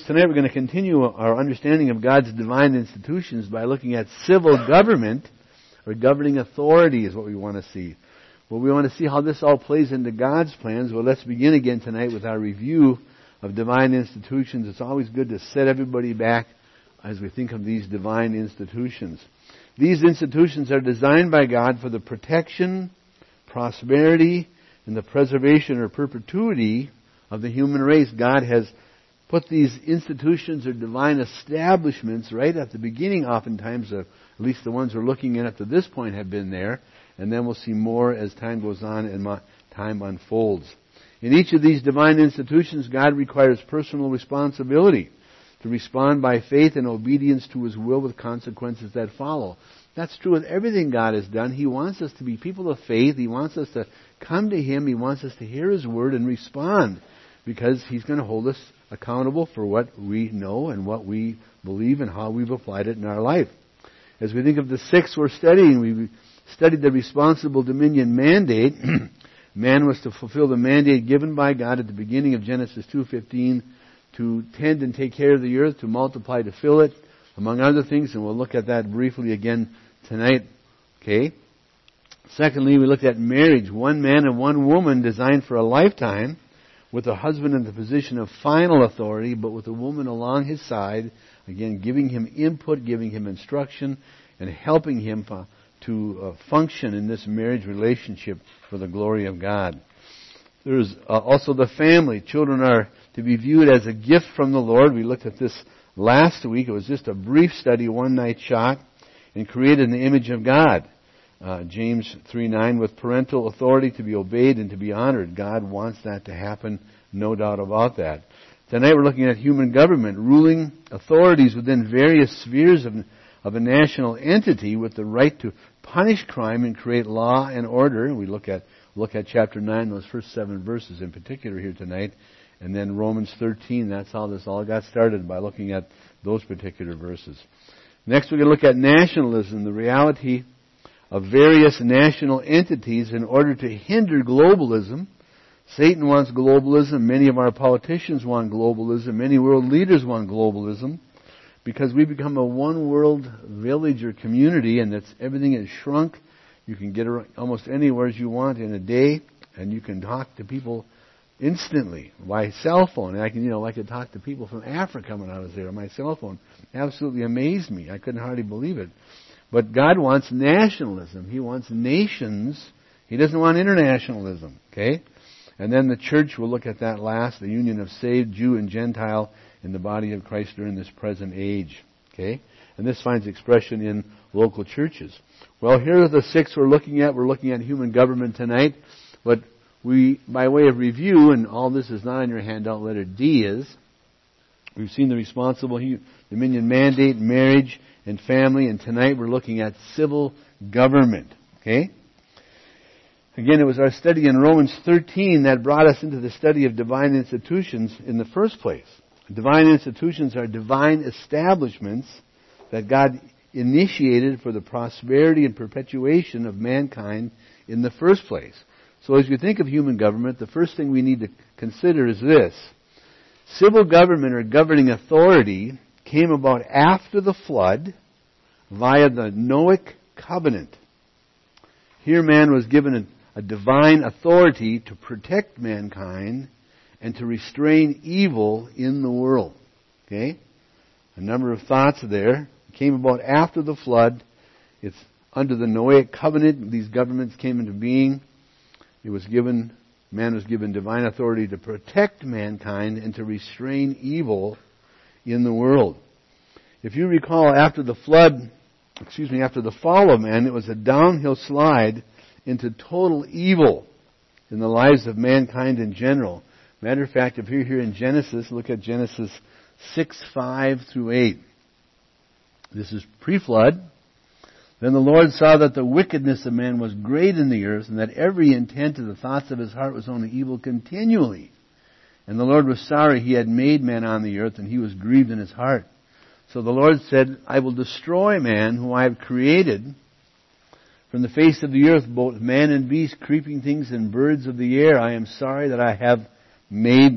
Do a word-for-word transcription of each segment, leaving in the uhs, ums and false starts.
tonight we're going to continue our understanding of God's divine institutions by looking at civil government, or governing authority is what we want to see. Well, we want to see how this all plays into God's plans. Well, let's begin again tonight with our review of divine institutions. It's always good to set everybody back as we think of these divine institutions. These institutions are designed by God for the protection, prosperity, and the preservation or perpetuity of the human race. God has put these institutions or divine establishments right at the beginning, oftentimes, uh, at least the ones we're looking at up to this point have been there, and then we'll see more as time goes on and mo- time unfolds. In each of these divine institutions, God requires personal responsibility to respond by faith and obedience to His will with consequences that follow. That's true with everything God has done. He wants us to be people of faith. He wants us to come to Him. He wants us to hear His Word and respond, because He's going to hold us accountable for what we know and what we believe and how we've applied it in our life. As we think of the six we're studying, we studied the responsible dominion mandate. Man was to fulfill the mandate given by God at the beginning of Genesis two fifteen to tend and take care of the earth, to multiply, to fill it, among other things, and we'll look at that briefly again tonight. Okay. Secondly, we looked at marriage, one man and one woman designed for a lifetime, with a husband in the position of final authority, but with a woman along his side, again, giving him input, giving him instruction, and helping him to uh, function in this marriage relationship for the glory of God. There's uh, also the family. Children are to be viewed as a gift from the Lord. We looked at this last week. It was just a brief study, one night shot, and created in the image of God. Uh, James three nine, with parental authority to be obeyed and to be honored. God wants that to happen, no doubt about that. Tonight we're looking at human government, ruling authorities within various spheres of, of a national entity with the right to punish crime and create law and order. We look at look at chapter nine, those first seven verses in particular here tonight. And then Romans thirteen, that's how this all got started, by looking at those particular verses. Next we're going to look at nationalism, the reality of various national entities in order to hinder globalism. Satan wants globalism. Many of our politicians want globalism. Many world leaders want globalism, because we become a one world village or community, and that's everything is shrunk. You can get almost anywhere as you want in a day, and you can talk to people instantly by cell phone. And I can, you know, I could talk to people from Africa when I was there on my cell phone. Absolutely amazed me. I couldn't hardly believe it. But God wants nationalism. He wants nations. He doesn't want internationalism. Okay? And then the church, we'll look at that last, the union of saved Jew and Gentile in the body of Christ during this present age. Okay? And this finds expression in local churches. Well, here are the six we're looking at. We're looking at human government tonight. But we, by way of review, and all this is not on your handout, letter D is, we've seen the responsible dominion mandate, marriage, and family, and tonight we're looking at civil government. Okay? Again, it was our study in Romans thirteen that brought us into the study of divine institutions in the first place. Divine institutions are divine establishments that God initiated for the prosperity and perpetuation of mankind in the first place. So as you think of human government, the first thing we need to consider is this. Civil government or governing authority came about after the flood via the Noahic covenant. Here man was given a, a divine authority to protect mankind and to restrain evil in the world. Okay? A number of thoughts there. It came about after the flood. It's under the Noahic covenant. These governments came into being. It was given, man was given divine authority to protect mankind and to restrain evil in the world. If you recall, after the flood, excuse me, after the fall of man, it was a downhill slide into total evil in the lives of mankind in general. Matter of fact, if you're here in Genesis, look at Genesis six, five through eight. This is pre-flood. Then the Lord saw that the wickedness of man was great in the earth, and that every intent of the thoughts of his heart was only evil continually. And the Lord was sorry he had made man on the earth, and he was grieved in his heart. So the Lord said, I will destroy man whom I have created from the face of the earth, both man and beast, creeping things and birds of the air. I am sorry that I have made them.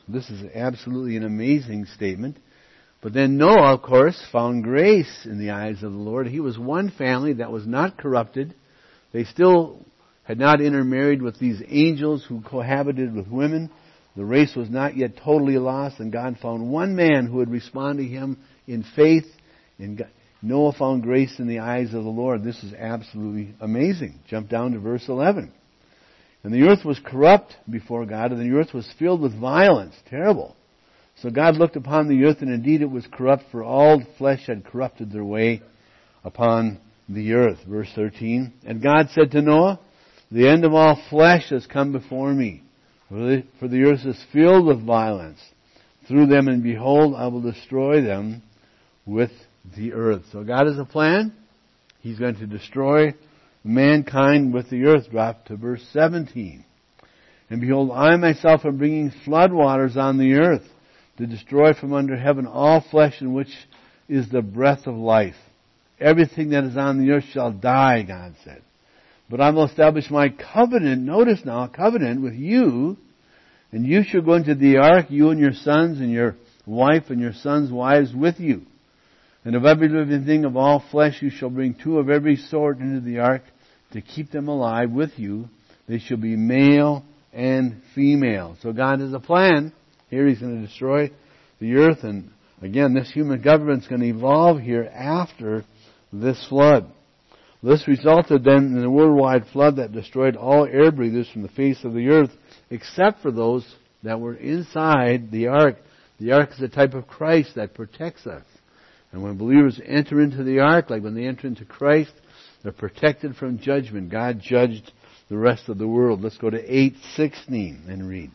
This is absolutely an amazing statement. But then Noah, of course, found grace in the eyes of the Lord. He was one family that was not corrupted. They still had not intermarried with these angels who cohabited with women. The race was not yet totally lost, and God found one man who would respond to Him in faith. And God, Noah found grace in the eyes of the Lord. This is absolutely amazing. Jump down to verse eleven. And the earth was corrupt before God, and the earth was filled with violence. Terrible. So God looked upon the earth, and indeed it was corrupt, for all flesh had corrupted their way upon the earth. Verse thirteen. And God said to Noah, the end of all flesh has come before me, for the, for the earth is filled with violence through them, and behold, I will destroy them with the earth. So God has a plan. He's going to destroy mankind with the earth. Drop to verse seventeen. And behold, I myself am bringing flood waters on the earth to destroy from under heaven all flesh in which is the breath of life. Everything that is on the earth shall die, God said. But I will establish my covenant, notice now, covenant with you, and you shall go into the ark, you and your sons and your wife and your sons' wives with you. And of every living thing of all flesh you shall bring two of every sort into the ark to keep them alive with you. They shall be male and female. So God has a plan. Here He's going to destroy the earth, and again, this human government is going to evolve here after this flood. This resulted then in a worldwide flood that destroyed all air breathers from the face of the earth, except for those that were inside the ark. The ark is a type of Christ that protects us. And when believers enter into the ark, like when they enter into Christ, they're protected from judgment. God judged the rest of the world. Let's go to eight sixteen and read.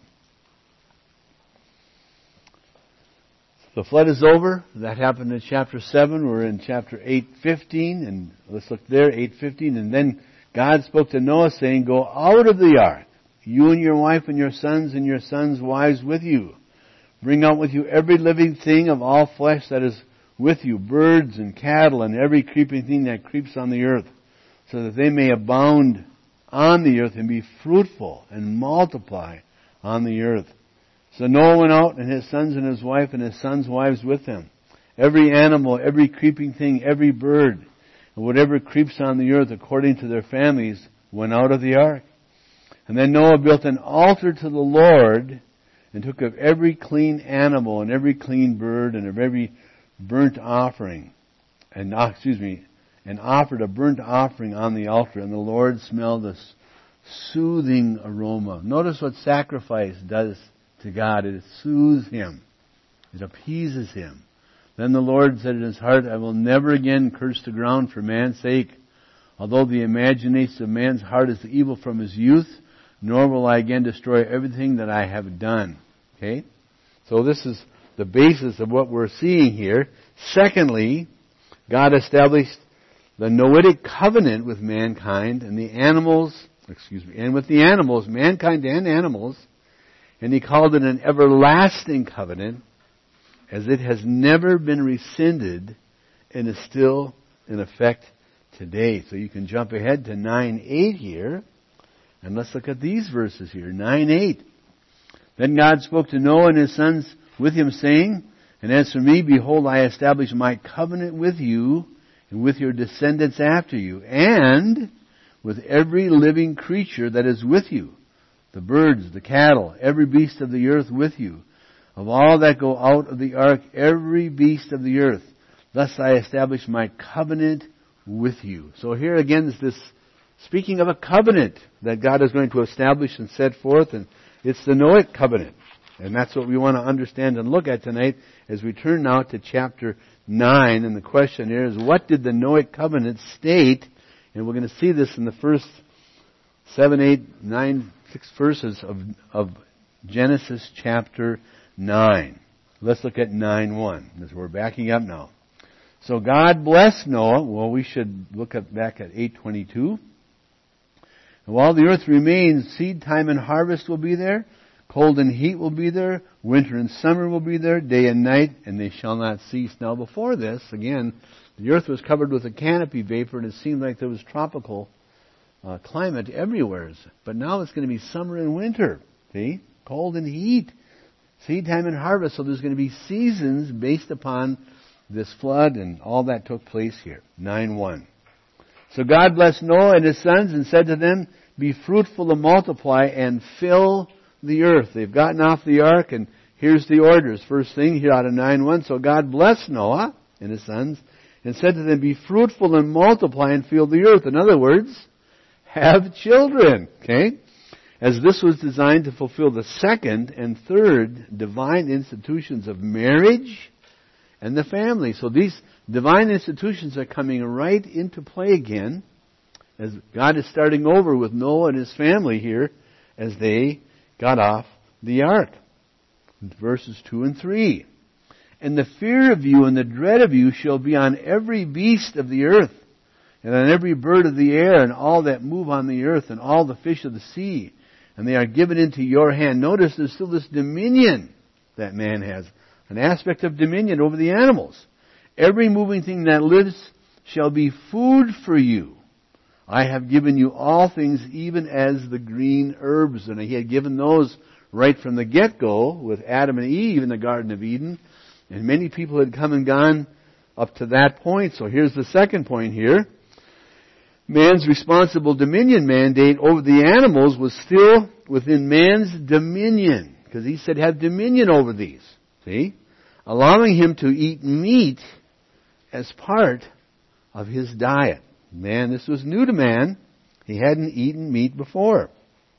The flood is over. That happened in chapter seven. We're in chapter eight fifteen. And let's look there, eight fifteen. And then God spoke to Noah saying, go out of the ark, you and your wife and your sons and your sons' wives with you. Bring out with you every living thing of all flesh that is with you, birds and cattle and every creeping thing that creeps on the earth, so that they may abound on the earth and be fruitful and multiply on the earth. So Noah went out, and his sons and his wife and his sons' wives with him. Every animal, every creeping thing, every bird, and whatever creeps on the earth according to their families went out of the ark. And then Noah built an altar to the Lord, and took of every clean animal and every clean bird and of every burnt offering, and uh, excuse me, and offered a burnt offering on the altar. And the Lord smelled a soothing aroma. Notice what sacrifice does to God. It soothes Him. It appeases Him. Then the Lord said in His heart, I will never again curse the ground for man's sake, although the imagination of man's heart is evil from his youth, nor will I again destroy everything that I have done. Okay? So this is the basis of what we're seeing here. Secondly, God established the Noahic covenant with mankind and the animals, excuse me, and with the animals, mankind and animals, and He called it an everlasting covenant, as it has never been rescinded and is still in effect today. So you can jump ahead to nine eight here, and let's look at these verses here. nine eight. Then God spoke to Noah and his sons with him, saying, and as for me, behold, I establish my covenant with you and with your descendants after you, and with every living creature that is with you, the birds, the cattle, every beast of the earth with you, of all that go out of the ark, every beast of the earth. Thus I establish my covenant with you. So here again is this speaking of a covenant that God is going to establish and set forth, and it's the Noahic covenant. And that's what we want to understand and look at tonight as we turn now to chapter nine. And the question here is, what did the Noahic covenant state? And we're going to see this in the first seven, eight, nine, six verses of, of Genesis chapter nine. Let's look at nine one, as we're backing up now. So God blessed Noah. Well, we should look at, back at eight twenty-two. And while the earth remains, seed time and harvest will be there. Cold and heat will be there. Winter and summer will be there. Day and night, and they shall not cease. Now before this, again, the earth was covered with a canopy vapor, and it seemed like there was tropical uh, climate everywhere. But now it's going to be summer and winter. See? Cold and heat. Seed time and harvest. So there's going to be seasons based upon this flood, and all that took place here. nine one. So God blessed Noah and his sons and said to them, be fruitful and multiply and fill the earth. They've gotten off the ark, and here's the orders. First thing here out of nine one. So God blessed Noah and his sons and said to them, be fruitful and multiply and fill the earth. In other words, have children. Okay? As this was designed to fulfill the second and third divine institutions of marriage and the family. So these divine institutions are coming right into play again as God is starting over with Noah and his family here as they got off the ark. Verses two and three. And the fear of you and the dread of you shall be on every beast of the earth, and on every bird of the air, and all that move on the earth, and all the fish of the sea. And they are given into your hand. Notice there's still this dominion that man has. An aspect of dominion over the animals. Every moving thing that lives shall be food for you. I have given you all things, even as the green herbs. And he had given those right from the get-go with Adam and Eve in the Garden of Eden. And many people had come and gone up to that point. So here's the second point here. Man's responsible dominion mandate over the animals was still within man's dominion. Because he said, have dominion over these. See? Allowing him to eat meat as part of his diet. Man, this was new to man. He hadn't eaten meat before.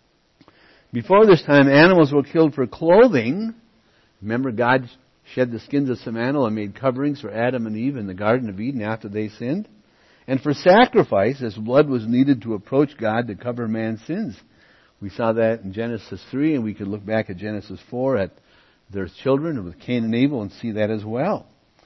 Before this time, animals were killed for clothing. Remember, God shed the skins of some animal and made coverings for Adam and Eve in the Garden of Eden after they sinned. And for sacrifice, as blood was needed to approach God to cover man's sins. We saw that in Genesis three, and we could look back at Genesis four at their children with Cain and Abel and see that as well.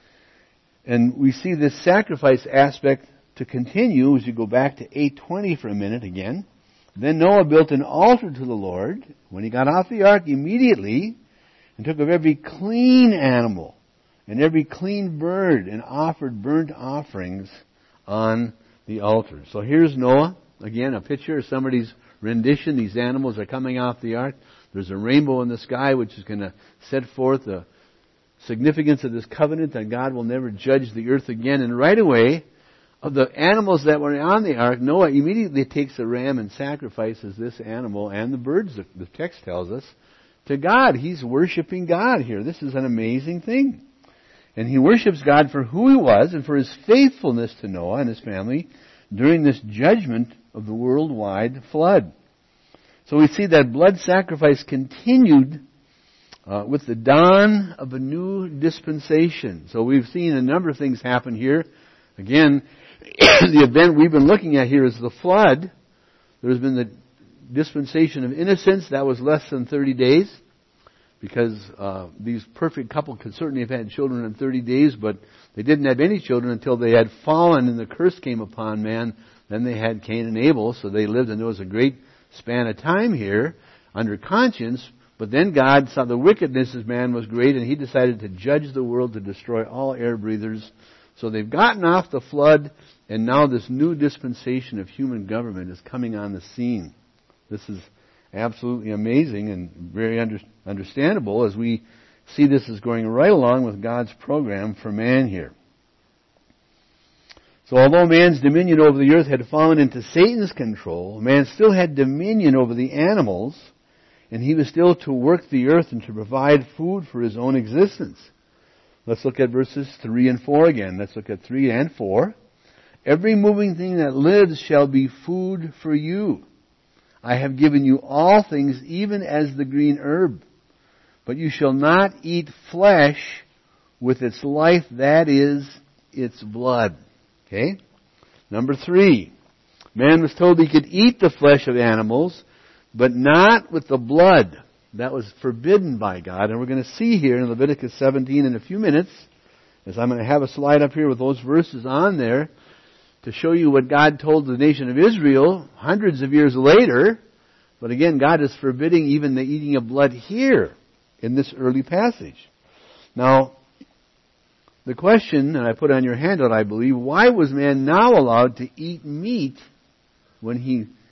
And we see this sacrifice aspect to continue as you go back to eight twenty for a minute again. Then Noah built an altar to the Lord when he got off the ark immediately, and took of every clean animal and every clean bird and offered burnt offerings on the altar. So here's Noah, again a picture of somebody's rendition. These animals are coming off the ark. There's a rainbow in the sky which is going to set forth the significance of this covenant that God will never judge the earth again. And right away, of the animals that were on the ark, Noah immediately takes a ram and sacrifices this animal and the birds, the text tells us, to God. He's worshiping God here. This is an amazing thing. And he worships God for who he was and for his faithfulness to Noah and his family during this judgment of the worldwide flood. So we see that blood sacrifice continued uh, with the dawn of a new dispensation. So we've seen a number of things happen here. Again, the event we've been looking at here is the flood. There's been the dispensation of innocence. That was less than thirty days. Because uh, these perfect couple could certainly have had children in thirty days, but they didn't have any children until they had fallen and the curse came upon man. Then they had Cain and Abel, so they lived, and there was a great span of time here under conscience. But then God saw the wickedness of man was great, and he decided to judge the world to destroy all air breathers. So they've gotten off the flood, and now this new dispensation of human government is coming on the scene. This is absolutely amazing and very under, understandable as we see this as going right along with God's program for man here. So although man's dominion over the earth had fallen into Satan's control, man still had dominion over the animals, and he was still to work the earth and to provide food for his own existence. Let's look at verses three and four again. Let's look at three and four. Every moving thing that lives shall be food for you. I have given you all things, even as the green herb. But you shall not eat flesh with its life, that is, its blood. Okay? Number three. Man was told he could eat the flesh of animals, but not with the blood. That was forbidden by God. And we're going to see here in Leviticus seventeen in a few minutes, as I'm going to have a slide up here with those verses on there, to show you what God told the nation of Israel hundreds of years later. But again, God is forbidding even the eating of blood here in this early passage. Now, the question that I put on your handout, I believe, why was man now allowed to eat meat when he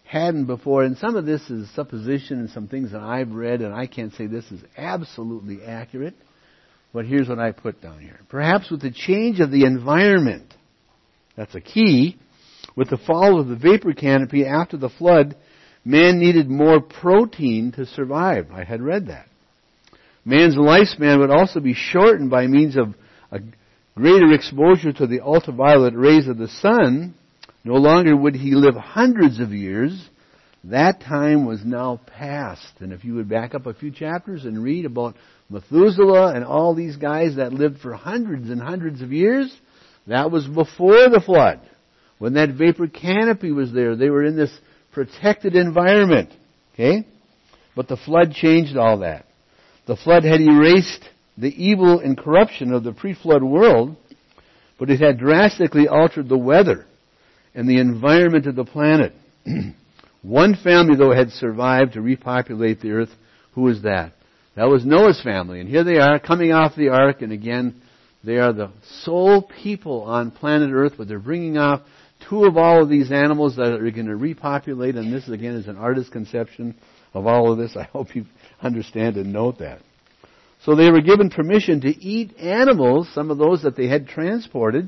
hadn't before. And some of this is supposition and some things that I've read, and I can't say this is absolutely accurate. But here's what I put down here. Perhaps with the change of the environment, that's a key, with the fall of the vapor canopy after the flood, man needed more protein to survive. I had read that. Man's lifespan would also be shortened by means of a greater exposure to the ultraviolet rays of the sun. No longer would he live hundreds of years. That time was now past. And if you would back up a few chapters and read about Methuselah and all these guys that lived for hundreds and hundreds of years, that was before the flood. When that vapor canopy was there, they were in this protected environment. Okay? But the flood changed all that. The flood had erased the evil and corruption of the pre-flood world, but it had drastically altered the weather and the environment of the planet. One family, though, had survived to repopulate the earth. Who was that? That was Noah's family. And here they are coming off the ark, and again, they are the sole people on planet earth, but they're bringing off two of all of these animals that are going to repopulate, and this, again, is an artist's conception of all of this. I hope you understand and note that. So they were given permission to eat animals, some of those that they had transported,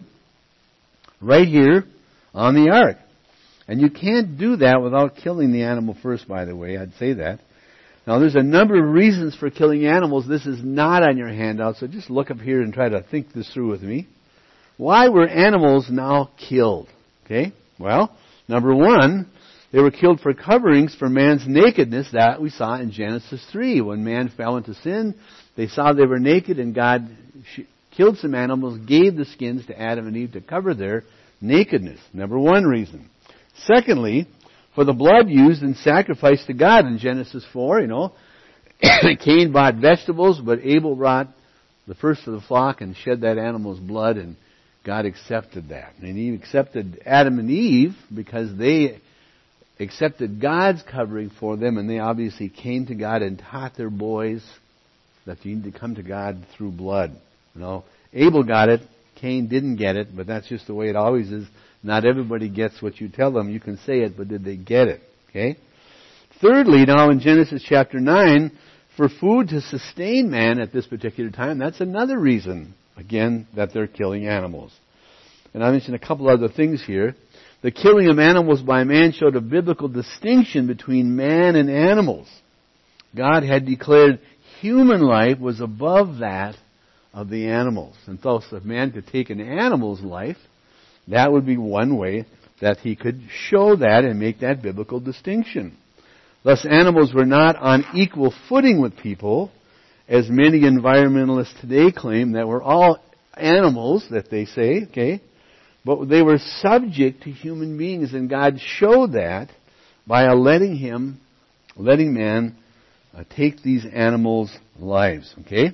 right here on the ark. And you can't do that without killing the animal first, by the way. I'd say that. Now, there's a number of reasons for killing animals. This is not on your handout, so just look up here and try to think this through with me. Why were animals now killed? Okay, well, number one, they were killed for coverings for man's nakedness. That we saw in Genesis three. When man fell into sin, they saw they were naked, and God killed some animals, gave the skins to Adam and Eve to cover their nakedness. Number one reason. Secondly, for the blood used in sacrifice to God in Genesis four, you know, Cain bought vegetables, but Abel brought the first of the flock and shed that animal's blood, and God accepted that. And He accepted Adam and Eve because they accepted God's covering for them, and they obviously came to God and taught their boys that you need to come to God through blood. You know, Abel got it, Cain didn't get it, but that's just the way it always is. Not everybody gets what you tell them. You can say it, but did they get it? Okay? Thirdly, now in Genesis chapter nine, for food to sustain man at this particular time, that's another reason, again, that they're killing animals. And I mentioned a couple other things here. The killing of animals by man showed a biblical distinction between man and animals. God had declared human life was above that of the animals. And thus, if man could take an animal's life, that would be one way that he could show that and make that biblical distinction. Thus, animals were not on equal footing with people, as many environmentalists today claim that we're all animals, that they say, okay? But they were subject to human beings, and God showed that by letting him, letting man uh, take these animals' lives, okay?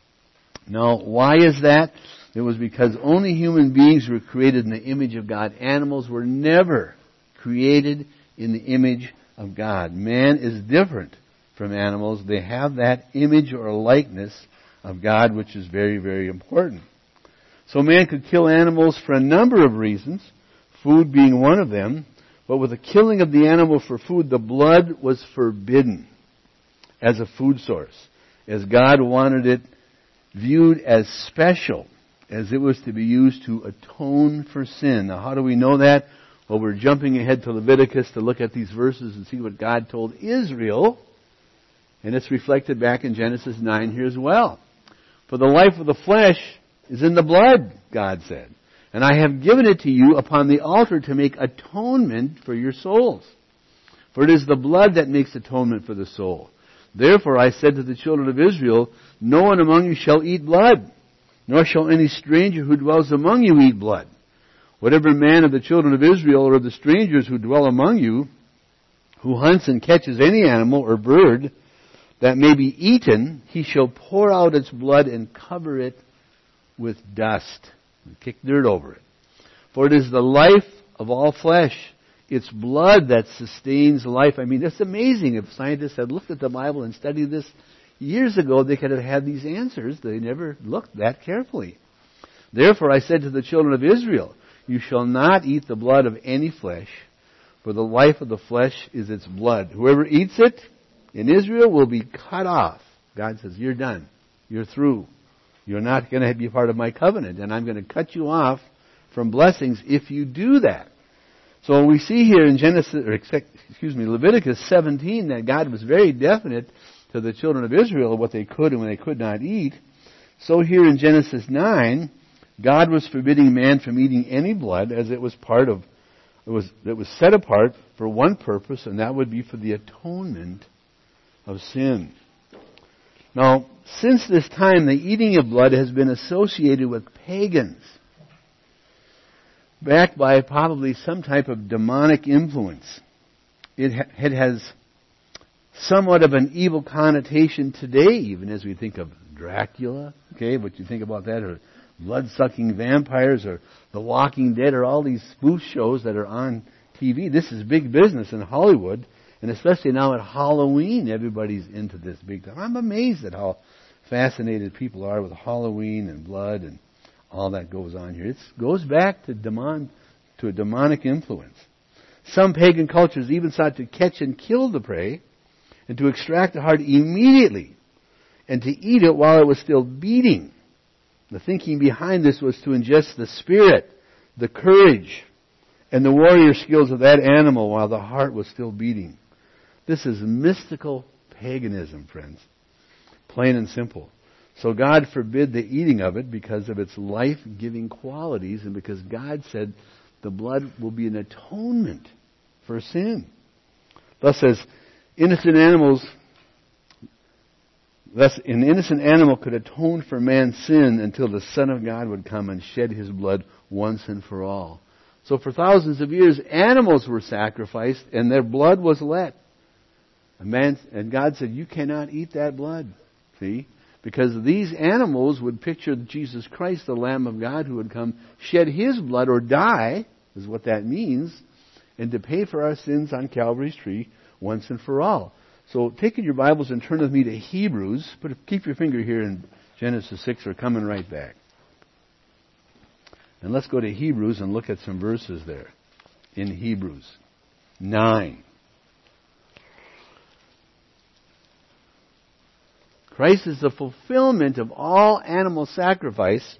Now, why is that? It was because only human beings were created in the image of God. Animals were never created in the image of God. Man is different from animals. They have that image or likeness of God, which is very, very important. So man could kill animals for a number of reasons, food being one of them. But with the killing of the animal for food, the blood was forbidden as a food source, as God wanted it viewed as special, as it was to be used to atone for sin. Now, how do we know that? Well, we're jumping ahead to Leviticus to look at these verses and see what God told Israel. And it's reflected back in Genesis nine here as well. For the life of the flesh is in the blood, God said. And I have given it to you upon the altar to make atonement for your souls. For it is the blood that makes atonement for the soul. Therefore I said to the children of Israel, no one among you shall eat blood, nor shall any stranger who dwells among you eat blood. Whatever man of the children of Israel or of the strangers who dwell among you, who hunts and catches any animal or bird that may be eaten, he shall pour out its blood and cover it with dust, and kick dirt over it. For it is the life of all flesh. It's blood that sustains life. I mean, it's amazing. If scientists had looked at the Bible and studied this years ago, they could have had these answers. They never looked that carefully. Therefore I said to the children of Israel, you shall not eat the blood of any flesh, For the life of the flesh is its blood. Whoever eats it in Israel will be cut off. God says, you're done. You're through. You're not going to be part of my covenant, and I'm going to cut you off from blessings if you do that. So we see here in Genesis, or excuse me, Leviticus seventeen, that God was very definite to the children of Israel what they could and what they could not eat. So here in Genesis nine, God was forbidding man from eating any blood, as it was part of, it was, it was set apart for one purpose, and that would be for the atonement of sin. Now, since this time, the eating of blood has been associated with pagans, backed by probably some type of demonic influence. It, ha- it has somewhat of an evil connotation today, even as we think of Dracula, okay, what you think about that, or blood-sucking vampires, or The Walking Dead, or all these spoof shows that are on T V. This is big business in Hollywood, and especially now at Halloween, everybody's into this big time. I'm amazed at how fascinated people are with Halloween and blood and all that goes on here. It goes back to demon, to a demonic influence. Some pagan cultures even sought to catch and kill the prey and to extract the heart immediately and to eat it while it was still beating. The thinking behind this was to ingest the spirit, the courage, and the warrior skills of that animal while the heart was still beating. This is mystical paganism, friends. Plain and simple. So God forbid the eating of it because of its life-giving qualities and because God said the blood will be an atonement for sin. Thus, as innocent animals, thus an innocent animal could atone for man's sin until the Son of God would come and shed his blood once and for all. So for thousands of years, animals were sacrificed and their blood was let. A man, and God said, you cannot eat that blood. See? Because these animals would picture Jesus Christ, the Lamb of God, who would come, shed His blood or die, is what that means, and to pay for our sins on Calvary's tree once and for all. So take in your Bibles and turn with me to Hebrews. Put, keep your finger here in Genesis six. We're coming right back. And let's go to Hebrews and look at some verses there. In Hebrews nine. Christ is the fulfillment of all animal sacrifice.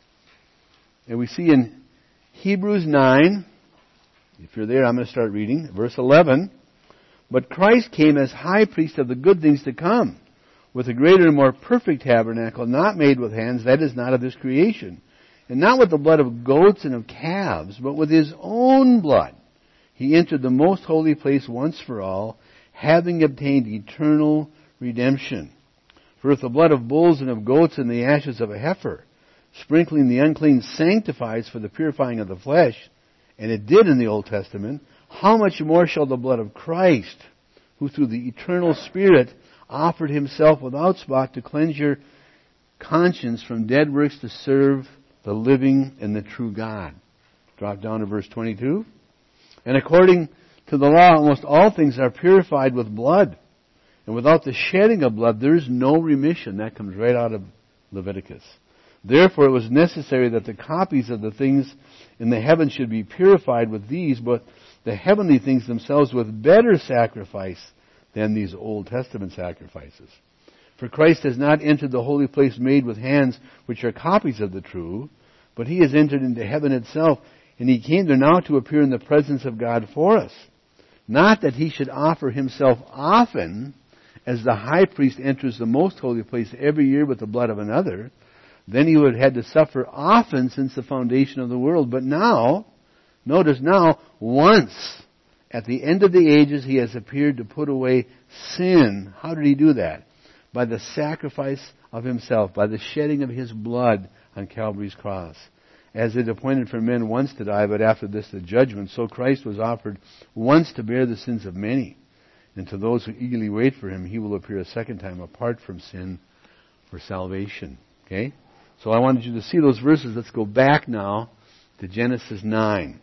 And we see in Hebrews nine, if you're there, I'm going to start reading, verse eleven. But Christ came as high priest of the good things to come, with a greater and more perfect tabernacle, not made with hands, that is not of this creation, and not with the blood of goats and of calves, but with His own blood. He entered the most holy place once for all, having obtained eternal redemption. For if the blood of bulls and of goats and the ashes of a heifer, sprinkling the unclean, sanctifies for the purifying of the flesh, and it did in the Old Testament, how much more shall the blood of Christ, who through the eternal Spirit offered Himself without spot to cleanse your conscience from dead works to serve the living and the true God. Drop down to verse twenty-two. And according to the law, almost all things are purified with blood. And without the shedding of blood, there is no remission. That comes right out of Leviticus. Therefore, it was necessary that the copies of the things in the heavens should be purified with these, but the heavenly things themselves with better sacrifice than these Old Testament sacrifices. For Christ has not entered the holy place made with hands, which are copies of the true, but He has entered into heaven itself, and He came there now to appear in the presence of God for us. Not that He should offer Himself often, as the high priest enters the most holy place every year with the blood of another, then He would have had to suffer often since the foundation of the world. But now, notice now, once, at the end of the ages, He has appeared to put away sin. How did He do that? By the sacrifice of Himself, by the shedding of His blood on Calvary's cross. As it appointed for men once to die, but after this the judgment, so Christ was offered once to bear the sins of many. And to those who eagerly wait for Him, He will appear a second time apart from sin for salvation. Okay? So I wanted you to see those verses. Let's go back now to Genesis nine.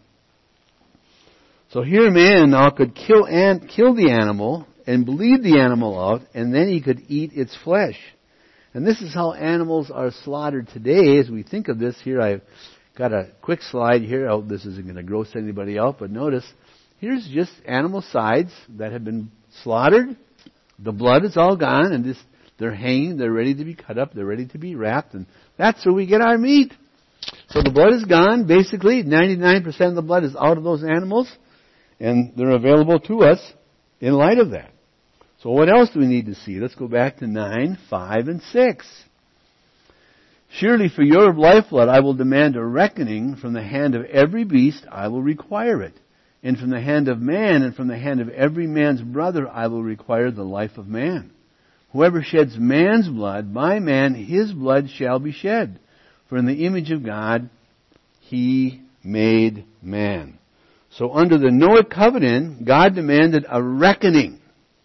So here man now could kill and kill the animal and bleed the animal out, and then he could eat its flesh. And this is how animals are slaughtered today. As we think of this here, I've got a quick slide here. Oh, this isn't going to gross anybody out, but notice here's just animal sides that have been slaughtered. The blood is all gone, and this, they're hanging, they're ready to be cut up, they're ready to be wrapped, and that's where we get our meat. So the blood is gone, basically. ninety-nine percent of the blood is out of those animals, and they're available to us in light of that. So what else do we need to see? Let's go back to nine, five, and six. Surely for your lifeblood I will demand a reckoning. From the hand of every beast I will require it. And from the hand of man and from the hand of every man's brother I will require the life of man. Whoever sheds man's blood, by man his blood shall be shed. For in the image of God he made man. So under the Noahic covenant, God demanded a reckoning,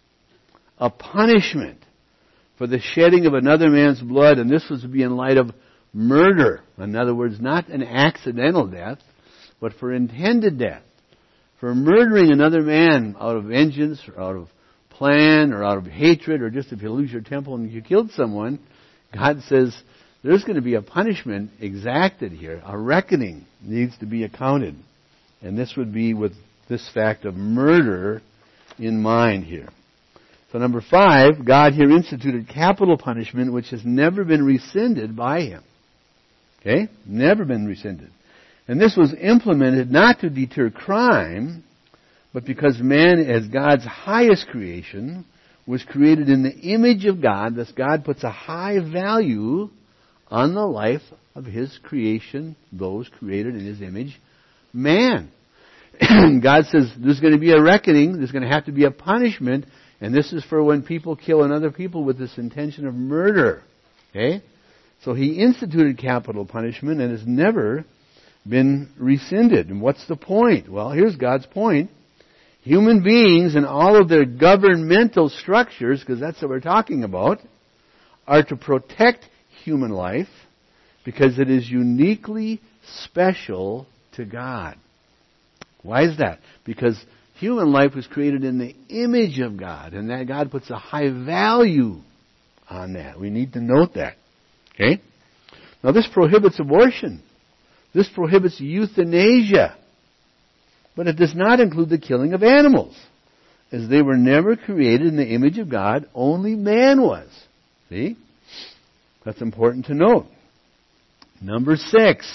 a punishment for the shedding of another man's blood, and this was to be in light of murder. In other words, not an accidental death, but for intended death. For murdering another man out of vengeance, or out of plan, or out of hatred, or just if you lose your temple and you killed someone, God says there's going to be a punishment exacted here. A reckoning needs to be accounted. And this would be with this fact of murder in mind here. So number five, God here instituted capital punishment which has never been rescinded by Him. Okay? Never been rescinded. And this was implemented not to deter crime, but because man, as God's highest creation, was created in the image of God. Thus God puts a high value on the life of His creation, those created in His image, man. God says there's going to be a reckoning, there's going to have to be a punishment, and this is for when people kill another people with this intention of murder. Okay? So He instituted capital punishment and has never been rescinded. And what's the point? Well, here's God's point. Human beings and all of their governmental structures, because that's what we're talking about, are to protect human life because it is uniquely special to God. Why is that? Because human life was created in the image of God, and that God puts a high value on that. We need to note that. Okay? Now this prohibits abortion. This prohibits euthanasia. But it does not include the killing of animals, as they were never created in the image of God, only man was. See? That's important to note. Number six.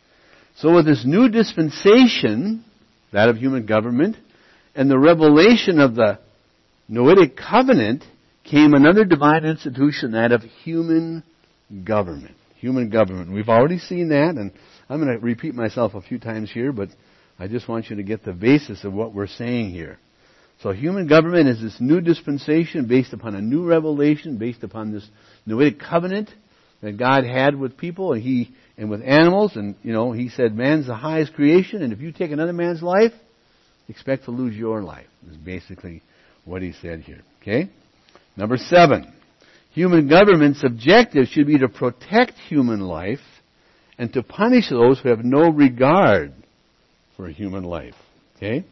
So with this new dispensation, that of human government, and the revelation of the Noahic covenant, came another divine institution, that of human government. Human government. We've already seen that, and I'm going to repeat myself a few times here, but I just want you to get the basis of what we're saying here. So human government is this new dispensation based upon a new revelation, based upon this Noahic covenant that God had with people and He and with animals. And, you know, He said man's the highest creation, and if you take another man's life, expect to lose your life, is basically what He said here. Okay? Number seven. Human government's objective should be to protect human life and to punish those who have no regard for human life. Okay?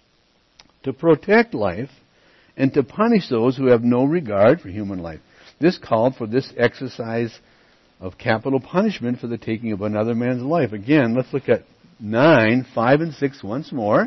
To protect life and to punish those who have no regard for human life. This called for this exercise of capital punishment for the taking of another man's life. Again, let's look at nine, five, and six once more.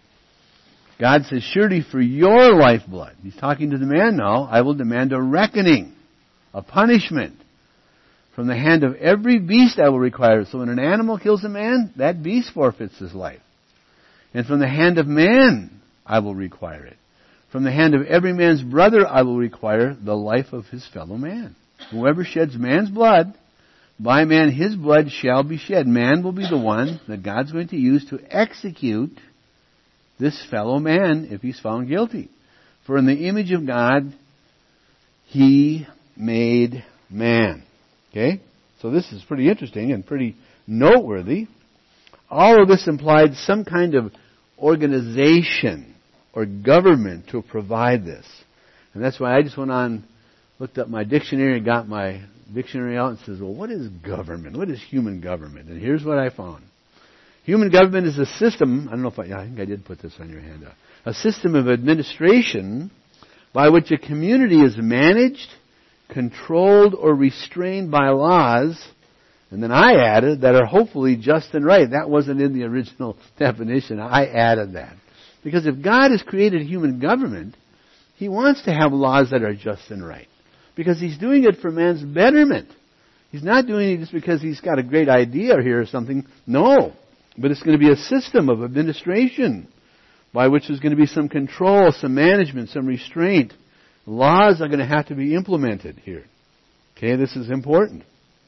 God says, surely for your lifeblood, He's talking to the man now, I will demand a reckoning, a punishment. From the hand of every beast I will require it. So when an animal kills a man, that beast forfeits his life. And from the hand of man I will require it. From the hand of every man's brother I will require the life of his fellow man. Whoever sheds man's blood, by man his blood shall be shed. Man will be the one that God's going to use to execute this fellow man if he's found guilty. For in the image of God He made man. Okay? So this is pretty interesting and pretty noteworthy. All of this implied some kind of organization or government to provide this. And that's why I just went on, looked up my dictionary and got my dictionary out and says, well, what is government? What is human government? And here's what I found. Human government is a system, I don't know if I, I think I did put this on your handout, a system of administration by which a community is managed, controlled, or restrained by laws, and then I added, that are hopefully just and right. That wasn't in the original definition. I added that. Because if God has created human government, He wants to have laws that are just and right. Because He's doing it for man's betterment. He's not doing it just because He's got a great idea here or something. No. But it's going to be a system of administration by which there's going to be some control, some management, some restraint. Laws are going to have to be implemented here. Okay, this is important.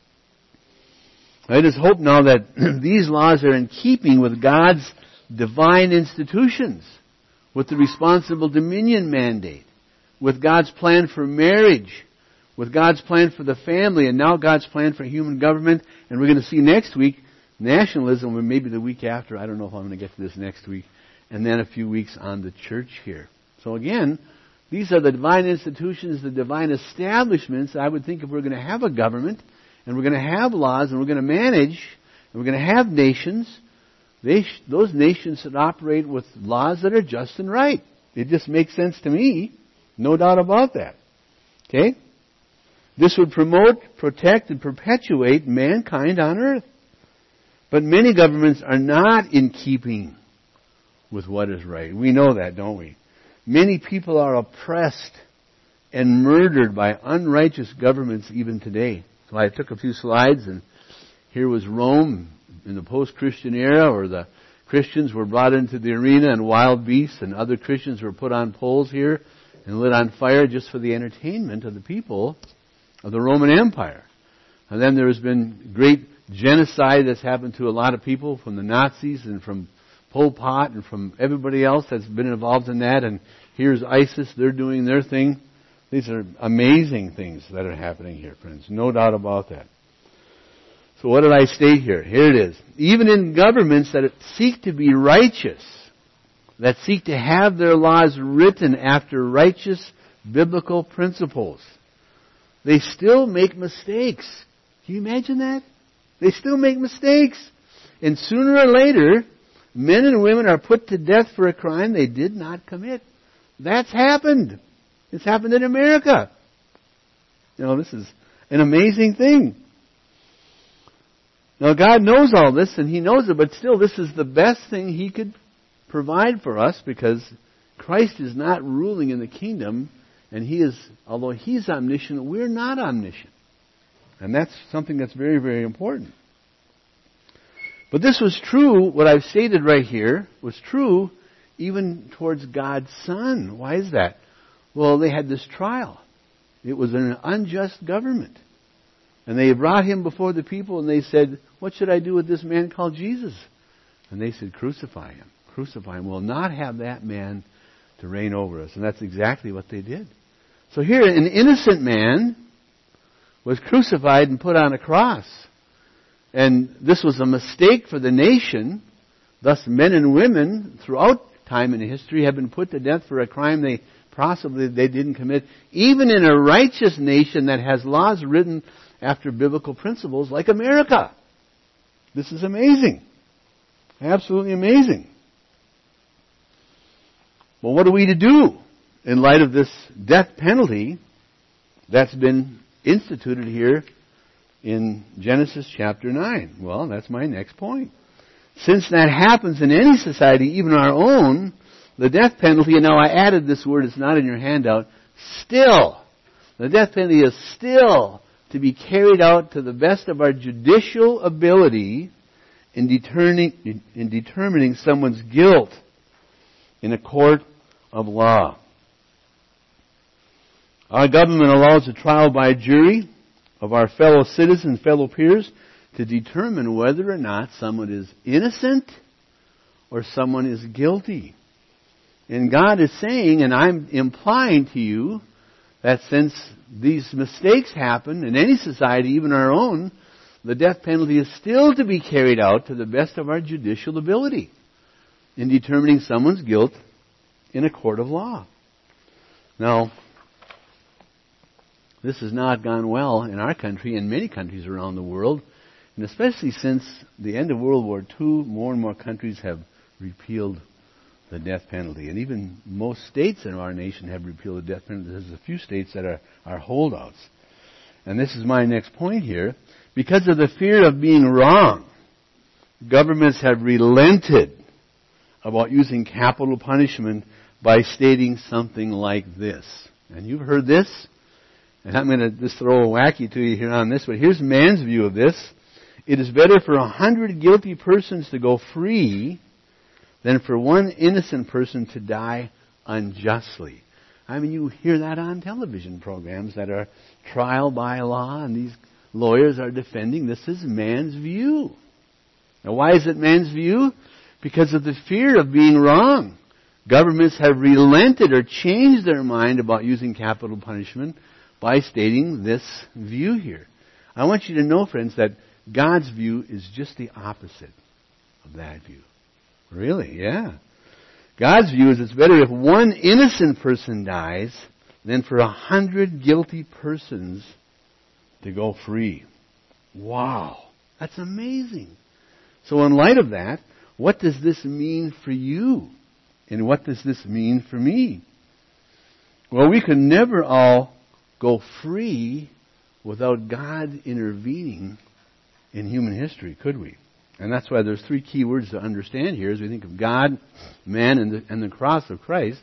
I just hope now that these laws are in keeping with God's divine institutions, with the responsible dominion mandate, with God's plan for marriage, with God's plan for the family, and now God's plan for human government. And we're going to see next week nationalism, or maybe the week after. I don't know if I'm going to get to this next week. And then a few weeks on the church here. So again, these are the divine institutions, the divine establishments. I would think if we're going to have a government, and we're going to have laws, and we're going to manage, and we're going to have nations, they sh- those nations should operate with laws that are just and right. It just makes sense to me. No doubt about that. Okay? This would promote, protect, and perpetuate mankind on earth. But many governments are not in keeping with what is right. We know that, don't we? Many people are oppressed and murdered by unrighteous governments even today. So I took a few slides, and here was Rome in the post-Christian era, where the Christians were brought into the arena and wild beasts, and other Christians were put on poles here and lit on fire just for the entertainment of the people of the Roman Empire. And then there has been great genocide that's happened to a lot of people from the Nazis and from Pol Pot and from everybody else that's been involved in that. And here's ISIS, they're doing their thing. These are amazing things that are happening here, friends. No doubt about that. So what did I state here? Here it is. Even in governments that seek to be righteous, that seek to have their laws written after righteous biblical principles, they still make mistakes. Can you imagine that? They still make mistakes. And sooner or later, men and women are put to death for a crime they did not commit. That's happened. It's happened in America. You know, this is an amazing thing. Now, God knows all this, and He knows it, but still, this is the best thing He could provide for us, because Christ is not ruling in the kingdom, and He is, although He's omniscient, we're not omniscient. And that's something that's very, very important. But this was true, what I've stated right here, was true even towards God's Son. Why is that? Well, they had this trial. It was an unjust government. And they brought Him before the people, and they said, "What should I do with this man called Jesus?" And they said, "Crucify Him. Crucify Him. We'll not have that man to reign over us." And that's exactly what they did. So here, an innocent man was crucified and put on a cross. And this was a mistake for the nation. Thus, men and women throughout time in history have been put to death for a crime they possibly they didn't commit. Even in a righteous nation that has laws written after biblical principles like America. This is amazing. Absolutely amazing. Well, what are we to do in light of this death penalty that's been instituted here in Genesis chapter nine? Well, that's my next point. Since that happens in any society, even our own, the death penalty, and now I added this word, it's not in your handout, still. The death penalty is still to be carried out to the best of our judicial ability in determining, in determining someone's guilt in a court of law. Our government allows a trial by a jury of our fellow citizens, fellow peers, to determine whether or not someone is innocent or someone is guilty. And God is saying, and I'm implying to you, that since these mistakes happen in any society, even our own, the death penalty is still to be carried out to the best of our judicial ability in determining someone's guilt in a court of law. Now, this has not gone well in our country and many countries around the world, and especially since the end of World War Two, more and more countries have repealed the death penalty. And even most states in our nation have repealed the death penalty. There's a few states that are, are holdouts. And this is my next point here. Because of the fear of being wrong, governments have relented about using capital punishment by stating something like this. And you've heard this, and I'm going to just throw a wacky to you here on this, but here's man's view of this. It is better for a hundred guilty persons to go free than for one innocent person to die unjustly. I mean, you hear that on television programs that are trial by law, and these lawyers are defending this is man's view. Now, why is it man's view? Because of the fear of being wrong. Governments have relented or changed their mind about using capital punishment by stating this view here. I want you to know, friends, that God's view is just the opposite of that view. Really, yeah. God's view is it's better if one innocent person dies than for a hundred guilty persons to go free. Wow, that's amazing. So in light of that, what does this mean for you? And what does this mean for me? Well, we could never all go free without God intervening in human history, could we? And that's why there's three key words to understand here as we think of God, man, and the, and the cross of Christ.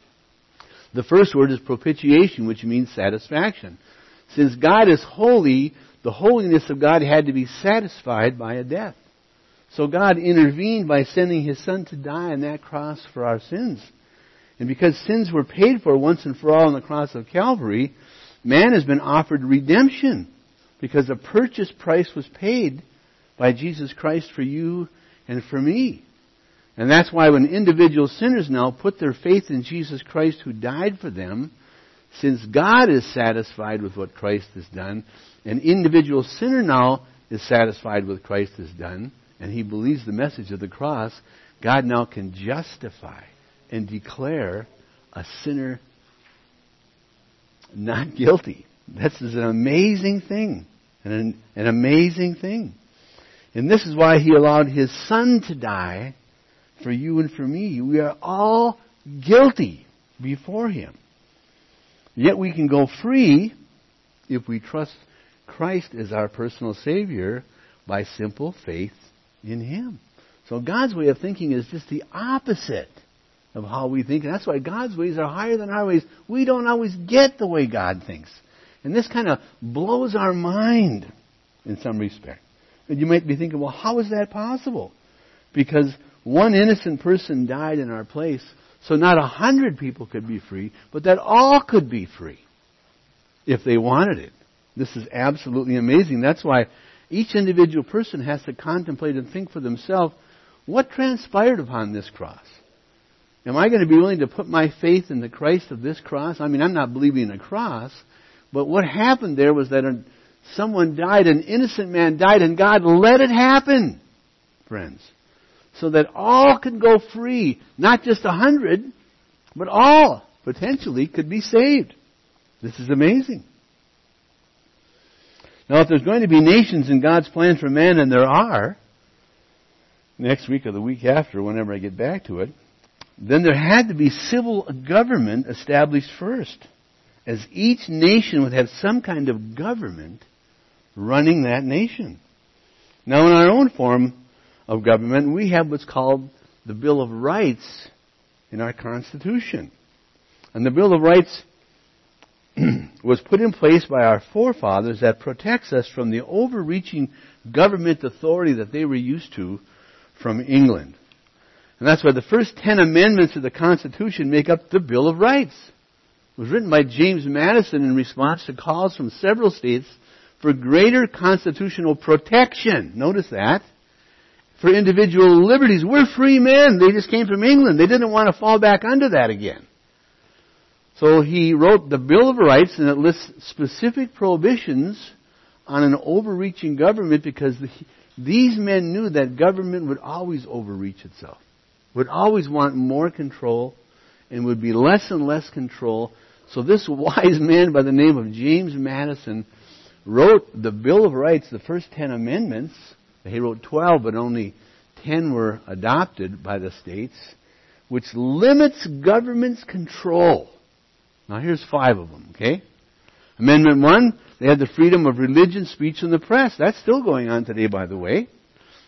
The first word is propitiation, which means satisfaction. Since God is holy, the holiness of God had to be satisfied by a death. So God intervened by sending His Son to die on that cross for our sins. And because sins were paid for once and for all on the cross of Calvary, man has been offered redemption because a purchase price was paid by Jesus Christ for you and for me. And that's why when individual sinners now put their faith in Jesus Christ who died for them, since God is satisfied with what Christ has done, an individual sinner now is satisfied with what Christ has done, and he believes the message of the cross, God now can justify and declare a sinner not guilty. This is an amazing thing. An, an amazing thing. And this is why He allowed His Son to die for you and for me. We are all guilty before Him. Yet we can go free if we trust Christ as our personal Savior by simple faith in Him. So God's way of thinking is just the opposite of how we think. And that's why God's ways are higher than our ways. We don't always get the way God thinks. And this kind of blows our mind in some respect. And you might be thinking, well, how is that possible? Because one innocent person died in our place, so not a hundred people could be free, but that all could be free if they wanted it. This is absolutely amazing. That's why each individual person has to contemplate and think for themselves, what transpired upon this cross? Am I going to be willing to put my faith in the Christ of this cross? I mean, I'm not believing in a cross, but what happened there was that a, someone died, an innocent man died, and God let it happen, friends, so that all could go free. Not just a hundred, but all potentially could be saved. This is amazing. Now, if there's going to be nations in God's plan for man, and there are, next week or the week after, whenever I get back to it, then there had to be civil government established first, as each nation would have some kind of government running that nation. Now, in our own form of government, we have what's called the Bill of Rights in our Constitution. And the Bill of Rights was put in place by our forefathers that protects us from the overreaching government authority that they were used to from England. And that's why the first ten amendments of the Constitution make up the Bill of Rights. It was written by James Madison in response to calls from several states for greater constitutional protection. Notice that. For individual liberties. We're free men. They just came from England. They didn't want to fall back under that again. So he wrote the Bill of Rights, and it lists specific prohibitions on an overreaching government because the, these men knew that government would always overreach itself, would always want more control, and would be less and less control. So this wise man by the name of James Madison wrote the Bill of Rights, the first ten amendments. He wrote twelve, but only ten were adopted by the states, which limits government's control. Now here's five of them, okay? Amendment one, they had the freedom of religion, speech, and the press. That's still going on today, by the way.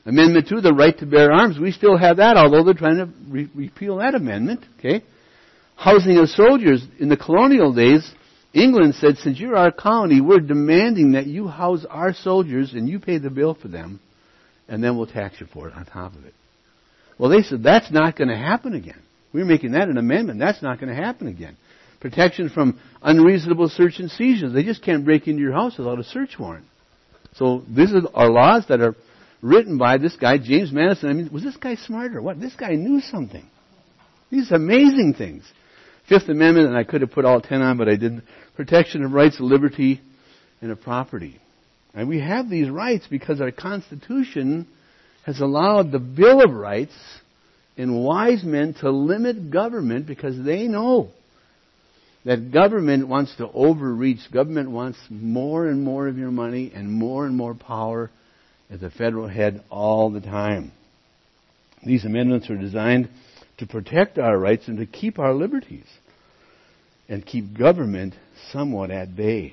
Amendment two, the right to bear arms. We still have that, although they're trying to re- repeal that amendment. Okay? Housing of soldiers. In the colonial days, England said, since you're our colony, we're demanding that you house our soldiers and you pay the bill for them, and then we'll tax you for it on top of it. Well, they said, that's not going to happen again. We're making that an amendment. That's not going to happen again. Protection from unreasonable search and seizures. They just can't break into your house without a search warrant. So these are laws that are written by this guy, James Madison. I mean, was this guy smart or what? This guy knew something. These amazing things. Fifth Amendment, and I could have put all ten on, but I didn't. Protection of rights of liberty and of property. And we have these rights because our Constitution has allowed the Bill of Rights and wise men to limit government because they know that government wants to overreach. Government wants more and more of your money and more and more power at the federal head all the time. These amendments are designed to protect our rights and to keep our liberties and keep government somewhat at bay.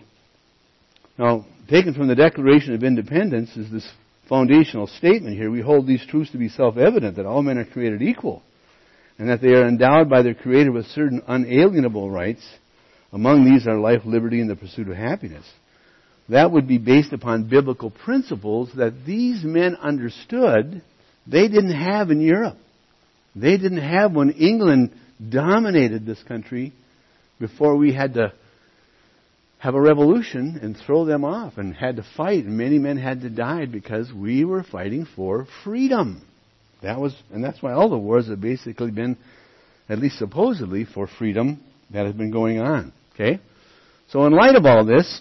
Now, taken from the Declaration of Independence is this foundational statement here. We hold these truths to be self-evident, that all men are created equal, and that they are endowed by their Creator with certain unalienable rights. Among these are life, liberty, and the pursuit of happiness. That would be based upon biblical principles that these men understood they didn't have in Europe. They didn't have when England dominated this country before we had to have a revolution and throw them off and had to fight. And many men had to die because we were fighting for freedom. That was, and that's why all the wars have basically been, at least supposedly, for freedom that has been going on. Okay? So in light of all this,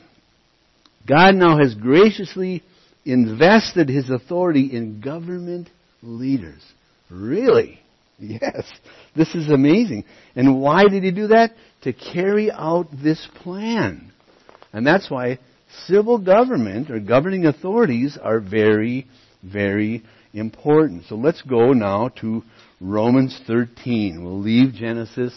God now has graciously invested His authority in government leaders. Really? Yes. This is amazing. And why did He do that? To carry out this plan. And that's why civil government or governing authorities are very, very important. So let's go now to Romans thirteen. We'll leave Genesis.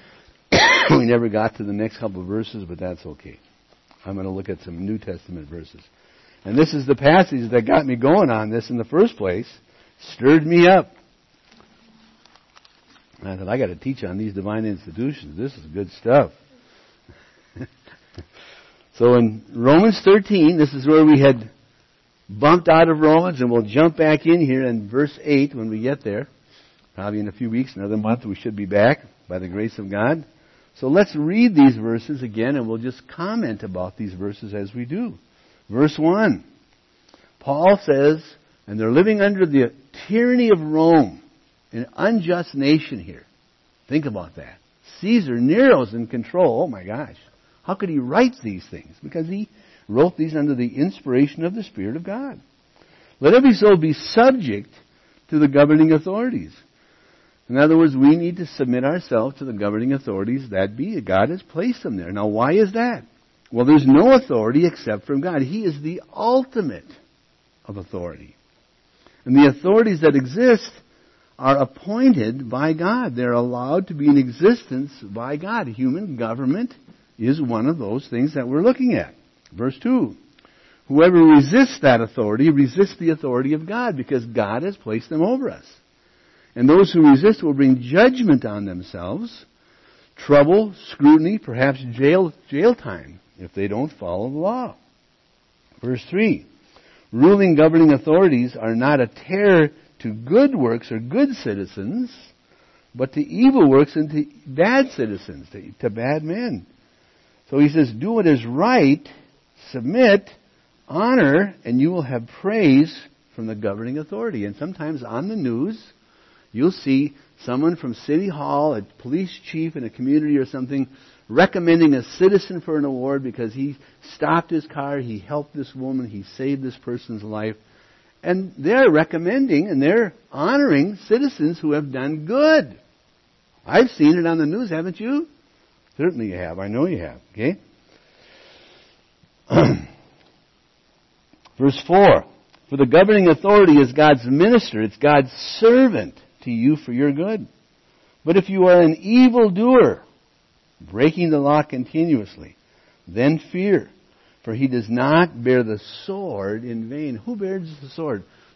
We never got to the next couple of verses, but that's okay. I'm going to look at some New Testament verses. And this is the passage that got me going on this in the first place. Stirred me up. And I thought, I got to teach on these divine institutions. This is good stuff. So in Romans thirteen, this is where we had bumped out of Romans, and we'll jump back in here in verse eight when we get there. Probably in a few weeks, another month, we should be back by the grace of God. So let's read these verses again, and we'll just comment about these verses as we do. Verse one. Paul says, and they're living under the tyranny of Rome, an unjust nation here. Think about that. Caesar, Nero's in control. Oh my gosh. How could he write these things? Because he wrote these under the inspiration of the Spirit of God. Let every soul be subject to the governing authorities. In other words, we need to submit ourselves to the governing authorities that be. God has placed them there. Now, why is that? Well, there's no authority except from God. He is the ultimate of authority. And the authorities that exist are appointed by God. They're allowed to be in existence by God. Human government is one of those things that we're looking at. Verse two. Whoever resists that authority resists the authority of God, because God has placed them over us. And those who resist will bring judgment on themselves, trouble, scrutiny, perhaps jail, jail time if they don't follow the law. Verse three. Ruling governing authorities are not a terror to good works or good citizens, but to evil works and to bad citizens, to, to bad men. So he says, do what is right, submit, honor, and you will have praise from the governing authority. And sometimes on the news, you'll see someone from City Hall, a police chief in a community or something, recommending a citizen for an award because he stopped his car, he helped this woman, he saved this person's life. And they're recommending and they're honoring citizens who have done good. I've seen it on the news, haven't you? Certainly you have. I know you have. Okay? Verse four. For the governing authority is God's minister. It's God's servant to you for your good. But if you are an evildoer, breaking the law continuously, then fear. For he does not bear the sword in vain. Who bears the sword?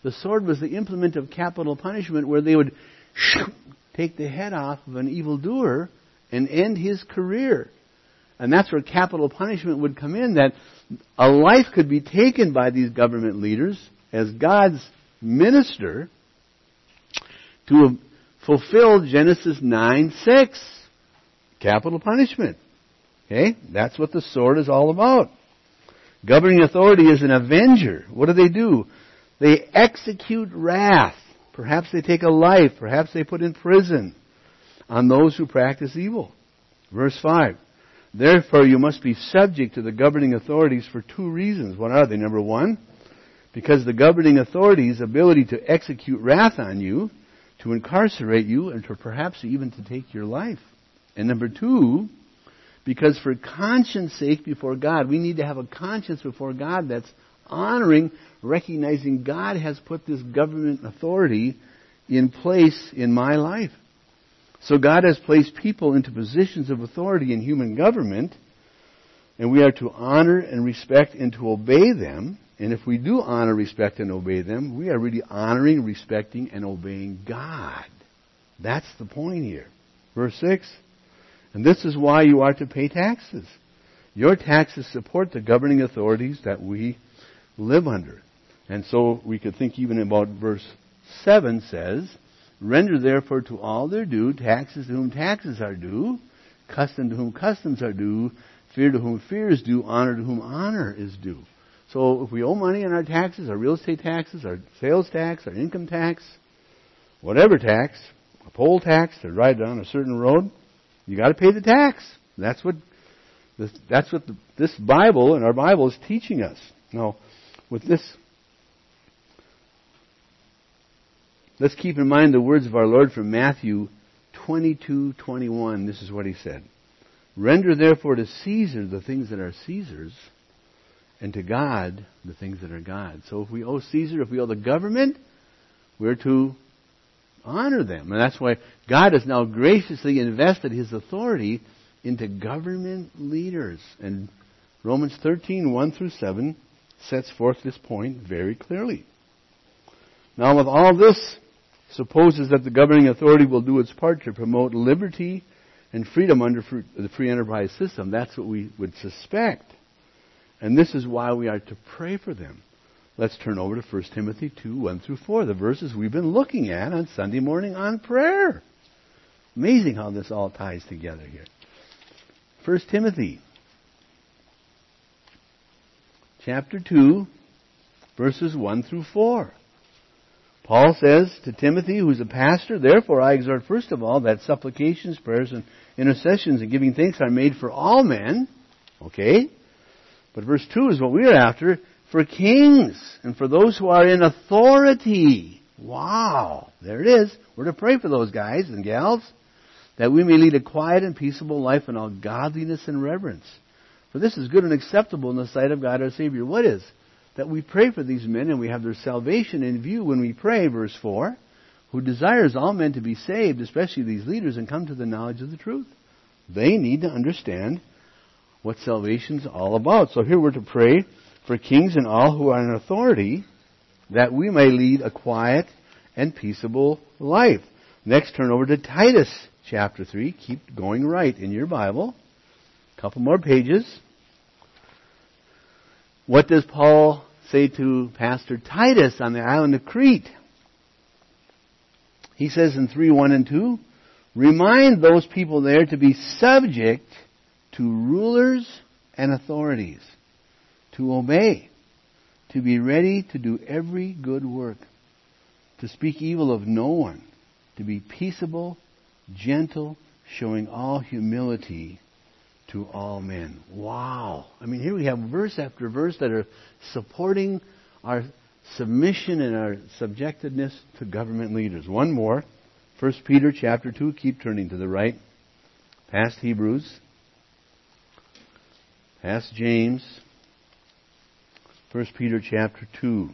The sword was the implement of capital punishment where they would take the head off of an evildoer and end his career. And that's where capital punishment would come in, that a life could be taken by these government leaders as God's minister to fulfill Genesis nine six. Capital punishment. Okay? That's what the sword is all about. Governing authority is an avenger. What do they do? They execute wrath. Perhaps they take a life. Perhaps they put in prison on those who practice evil. Verse five. Therefore you must be subject to the governing authorities for two reasons. What are they? Number one, because the governing authorities' ability to execute wrath on you, to incarcerate you, and to perhaps even to take your life. And number two, because for conscience sake before God, we need to have a conscience before God that's honoring, recognizing God has put this government authority in place in my life. So God has placed people into positions of authority in human government, and we are to honor and respect and to obey them. And if we do honor, respect, and obey them, we are really honoring, respecting, and obeying God. That's the point here. Verse six. And this is why you are to pay taxes. Your taxes support the governing authorities that we live under. And so we could think even about verse seven says, render therefore to all their due, taxes to whom taxes are due, custom to whom customs are due, fear to whom fear is due, honor to whom honor is due. So if we owe money on our taxes, our real estate taxes, our sales tax, our income tax, whatever tax, a poll tax to ride down a certain road, you got to pay the tax. That's what this, that's what the, this Bible and our Bible is teaching us. Now, with this, let's keep in mind the words of our Lord from Matthew twenty-two twenty-one. This is what He said. Render therefore to Caesar the things that are Caesar's, and to God the things that are God's. So if we owe Caesar, if we owe the government, we're to honor them. And that's why God has now graciously invested His authority into government leaders. And Romans thirteen, one through seven sets forth this point very clearly. Now with all this, supposes that the governing authority will do its part to promote liberty and freedom under the free enterprise system. That's what we would suspect. And this is why we are to pray for them. Let's turn over to First Timothy two, one through four, the verses we've been looking at on Sunday morning on prayer. Amazing how this all ties together here. First Timothy chapter two, verses one through four. Paul says to Timothy, who's a pastor, therefore I exhort first of all that supplications, prayers, and intercessions and giving thanks are made for all men. Okay? But verse two is what we're after. For kings and for those who are in authority. Wow. There it is. We're to pray for those guys and gals, that we may lead a quiet and peaceable life in all godliness and reverence. For this is good and acceptable in the sight of God our Savior. What is? That we pray for these men and we have their salvation in view when we pray, verse four, who desires all men to be saved, especially these leaders, and come to the knowledge of the truth. They need to understand what salvation's all about. So here we're to pray for kings and all who are in authority, that we may lead a quiet and peaceable life. Next, turn over to Titus chapter three. Keep going right in your Bible. A couple more pages. What does Paul say to Pastor Titus on the island of Crete? He says in three, one and two, remind those people there to be subject to rulers and authorities, to obey, to be ready to do every good work, to speak evil of no one, to be peaceable, gentle, showing all humility to all men. Wow. I mean, here we have verse after verse that are supporting our submission and our subjectedness to government leaders. One more. First Peter chapter two. Keep turning to the right. Past Hebrews. Past James. First Peter chapter two.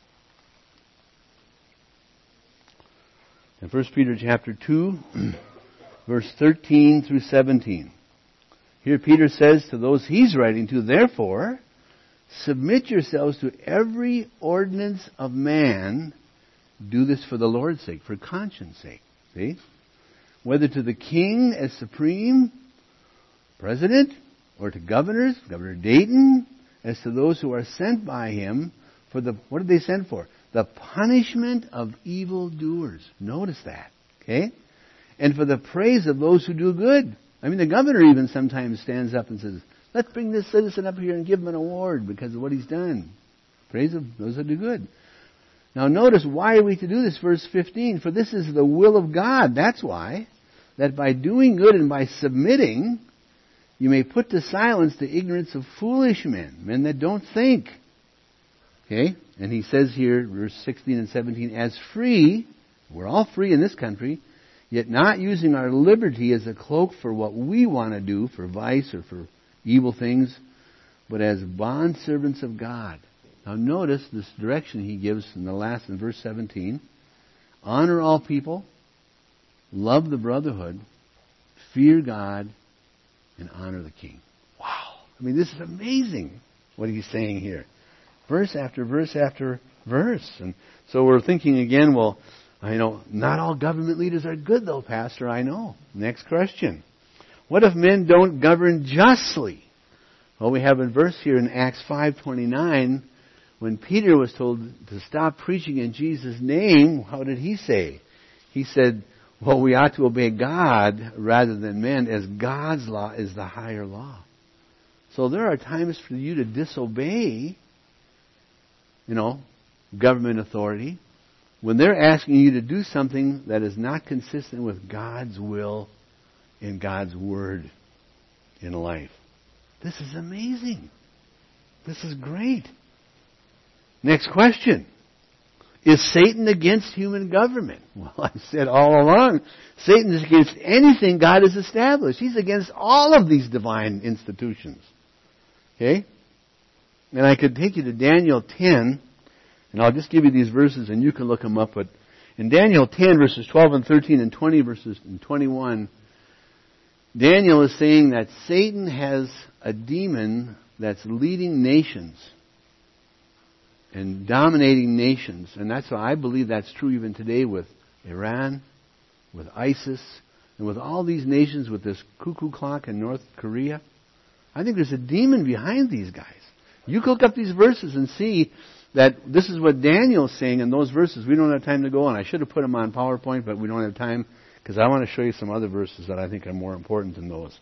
In First Peter chapter two, verse thirteen through seventeen. Here Peter says to those he's writing to, therefore, Submit yourselves to every ordinance of man. Do this for the Lord's sake, for conscience sake. See? Whether to the king as supreme president, or to governors, Governor Dayton, as to those who are sent by him for the, what did they send for? The punishment of evildoers. Notice that. Okay? And for the praise of those who do good. I mean, the governor even sometimes stands up and says, let's bring this citizen up here and give him an award because of what he's done. Praise of those who do good. Now notice, why are we to do this? Verse fifteen, for this is the will of God. That's why. That by doing good and by submitting, you may put to silence the ignorance of foolish men, men that don't think. Okay? And he says here, verse sixteen and seventeen, as free, we're all free in this country, yet not using our liberty as a cloak for what we want to do, for vice or for evil things, but as bondservants of God. Now notice this direction he gives in the last, in verse seventeen. Honor all people, love the brotherhood, fear God, and honor the king. Wow. I mean, this is amazing what he's saying here. Verse after verse after verse. And so we're thinking again, well, I know, not all government leaders are good though, Pastor, I know. Next question. What if men don't govern justly? Well, we have a verse here in Acts five twenty-nine, when Peter was told to stop preaching in Jesus' name, how did he say? He said, well, we ought to obey God rather than men, as God's law is the higher law. So there are times for you to disobey, you know, government authority, when they're asking you to do something that is not consistent with God's will and God's word in life. This is amazing. This is great. Next question. Is Satan against human government? Well, I've said all along, Satan is against anything God has established. He's against all of these divine institutions. Okay? And I could take you to Daniel ten, and I'll just give you these verses and you can look them up. But in Daniel ten, verses twelve and thirteen and twenty, verses and twenty-one, Daniel is saying that Satan has a demon that's leading nations and dominating nations. And that's why I believe that's true even today with Iran, with ISIS, and with all these nations, with this cuckoo clock in North Korea. I think there's a demon behind these guys. You can look up these verses and see that this is what Daniel's saying in those verses. We don't have time to go on. I should have put them on PowerPoint, but we don't have time because I want to show you some other verses that I think are more important than those.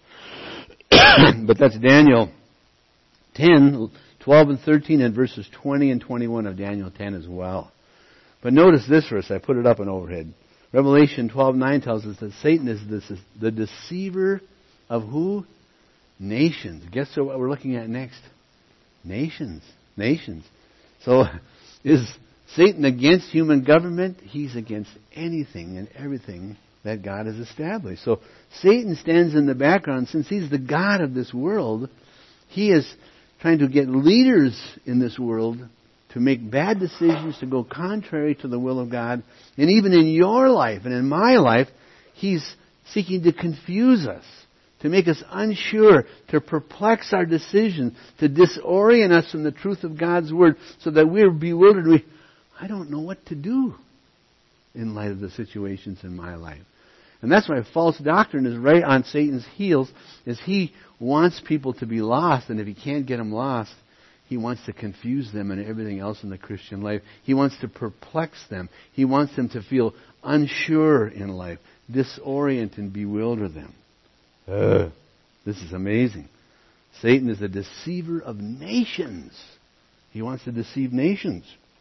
But that's Daniel ten, twelve and thirteen, and verses twenty and twenty-one of Daniel ten as well. But notice this verse. I put it up in overhead. Revelation twelve nine tells us that Satan is the, the deceiver of who? Nations. Guess what we're looking at next? Nations. Nations. So, is Satan against human government? He's against anything and everything that God has established. So, Satan stands in the background. Since he's the God of this world, he is trying to get leaders in this world to make bad decisions, to go contrary to the will of God. And even in your life and in my life, he's seeking to confuse us, to make us unsure, to perplex our decisions, to disorient us from the truth of God's Word so that we're bewildered. We, I don't know what to do in light of the situations in my life. And that's why false doctrine is right on Satan's heels, is he wants people to be lost, and if he can't get them lost, he wants to confuse them and everything else in the Christian life. He wants to perplex them. He wants them to feel unsure in life, disorient and bewilder them. Uh, this is amazing. Satan is a deceiver of nations. He wants to deceive nations.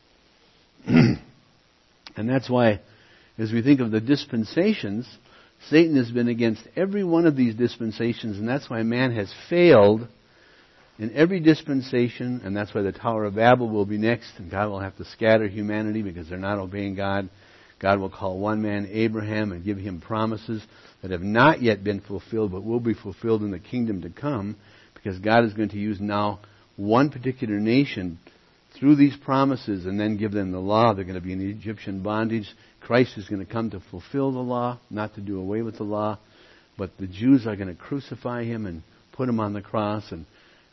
And that's why, as we think of the dispensations, Satan has been against every one of these dispensations, and that's why man has failed in every dispensation, and that's why the Tower of Babel will be next, and God will have to scatter humanity because they're not obeying God. God will call one man Abraham and give him promises that have not yet been fulfilled, but will be fulfilled in the kingdom to come, because God is going to use now one particular nation through these promises and then give them the law. They're going to be in Egyptian bondage. Christ is going to come to fulfill the law, not to do away with the law. But the Jews are going to crucify him and put him on the cross. And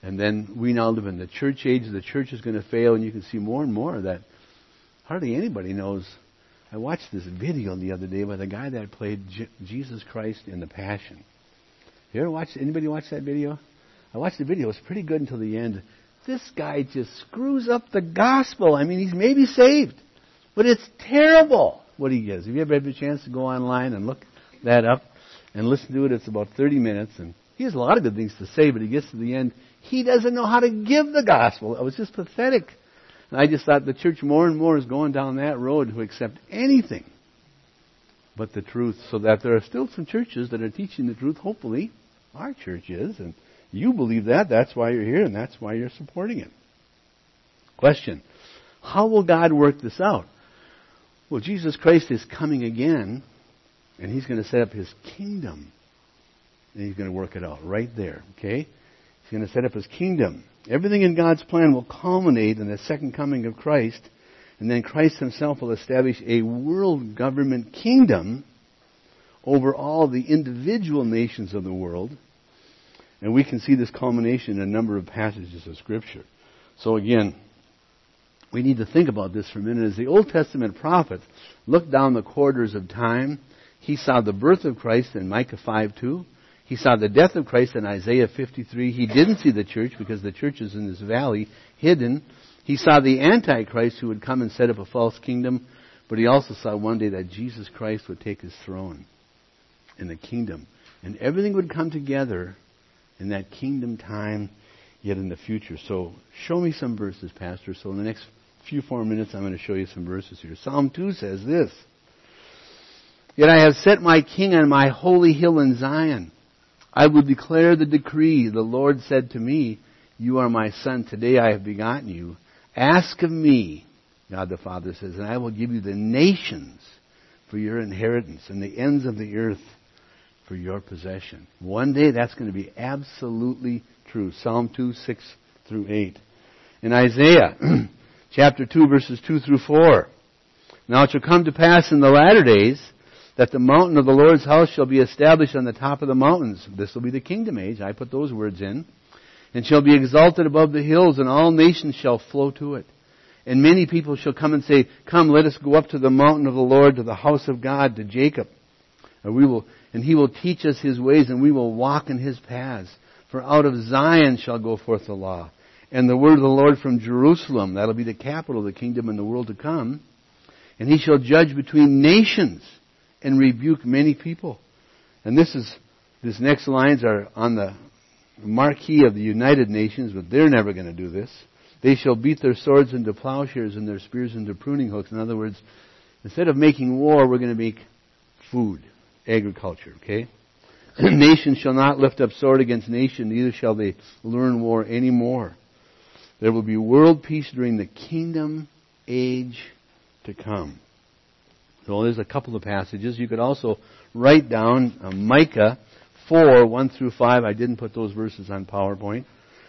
And then we now live in the church age. The church is going to fail, and you can see more and more that hardly anybody knows. I watched this video the other day by the guy that played J- Jesus Christ in The Passion. You ever watch, anybody watch that video? I watched the video. It was pretty good until the end. This guy just screws up the gospel. I mean, he's maybe saved, but it's terrible what he gives. Have you ever had a chance to go online and look that up and listen to it? It's about thirty minutes, and he has a lot of good things to say, but he gets to the end, he doesn't know how to give the gospel. It was just pathetic. And I just thought the church more and more is going down that road to accept anything but the truth, so that there are still some churches that are teaching the truth. Hopefully, our church is, and you believe that. That's why you're here, and that's why you're supporting it. Question: how will God work this out? Well, Jesus Christ is coming again, and He's going to set up His kingdom, and He's going to work it out right there, okay? He's going to set up His kingdom. Everything in God's plan will culminate in the second coming of Christ, and then Christ Himself will establish a world government kingdom over all the individual nations of the world. And we can see this culmination in a number of passages of Scripture. So again, we need to think about this for a minute. As the Old Testament prophet looked down the corridors of time, he saw the birth of Christ in Micah five two. He saw the death of Christ in Isaiah fifty-three. He didn't see the church because the church is in this valley, hidden. He saw the Antichrist who would come and set up a false kingdom. But he also saw one day that Jesus Christ would take His throne in the kingdom. And everything would come together in that kingdom time, yet in the future. So show me some verses, Pastor. So in the next few four minutes, I'm going to show you some verses here. Psalm two says this: "Yet I have set my king on my holy hill in Zion. I will declare the decree. The Lord said to me, you are my son. Today I have begotten you. Ask of me," God the Father says, "and I will give you the nations for your inheritance and the ends of the earth for your possession." One day that's going to be absolutely true. Psalm two, six through eight. In Isaiah chapter two, verses two through four. "Now it shall come to pass in the latter days that the mountain of the Lord's house shall be established on the top of the mountains." This will be the kingdom age. I put those words in. "And shall be exalted above the hills, and all nations shall flow to it. And many people shall come and say, Come, let us go up to the mountain of the Lord, to the house of God, to Jacob. And we will, and He will teach us His ways, and we will walk in His paths. For out of Zion shall go forth the law, and the word of the Lord from Jerusalem." That'll be the capital of the kingdom in the world to come. "And He shall judge between nations, and rebuke many people." And this is, this next lines are on the marquee of the United Nations, but they're never going to do this. "They shall beat their swords into plowshares and their spears into pruning hooks." In other words, instead of making war, we're going to make food, agriculture, okay? "Nation shall not lift up sword against nation, neither shall they learn war anymore. There will be world peace during the kingdom age to come." So there's a couple of passages. You could also write down uh, Micah four, one through five. I didn't put those verses on PowerPoint.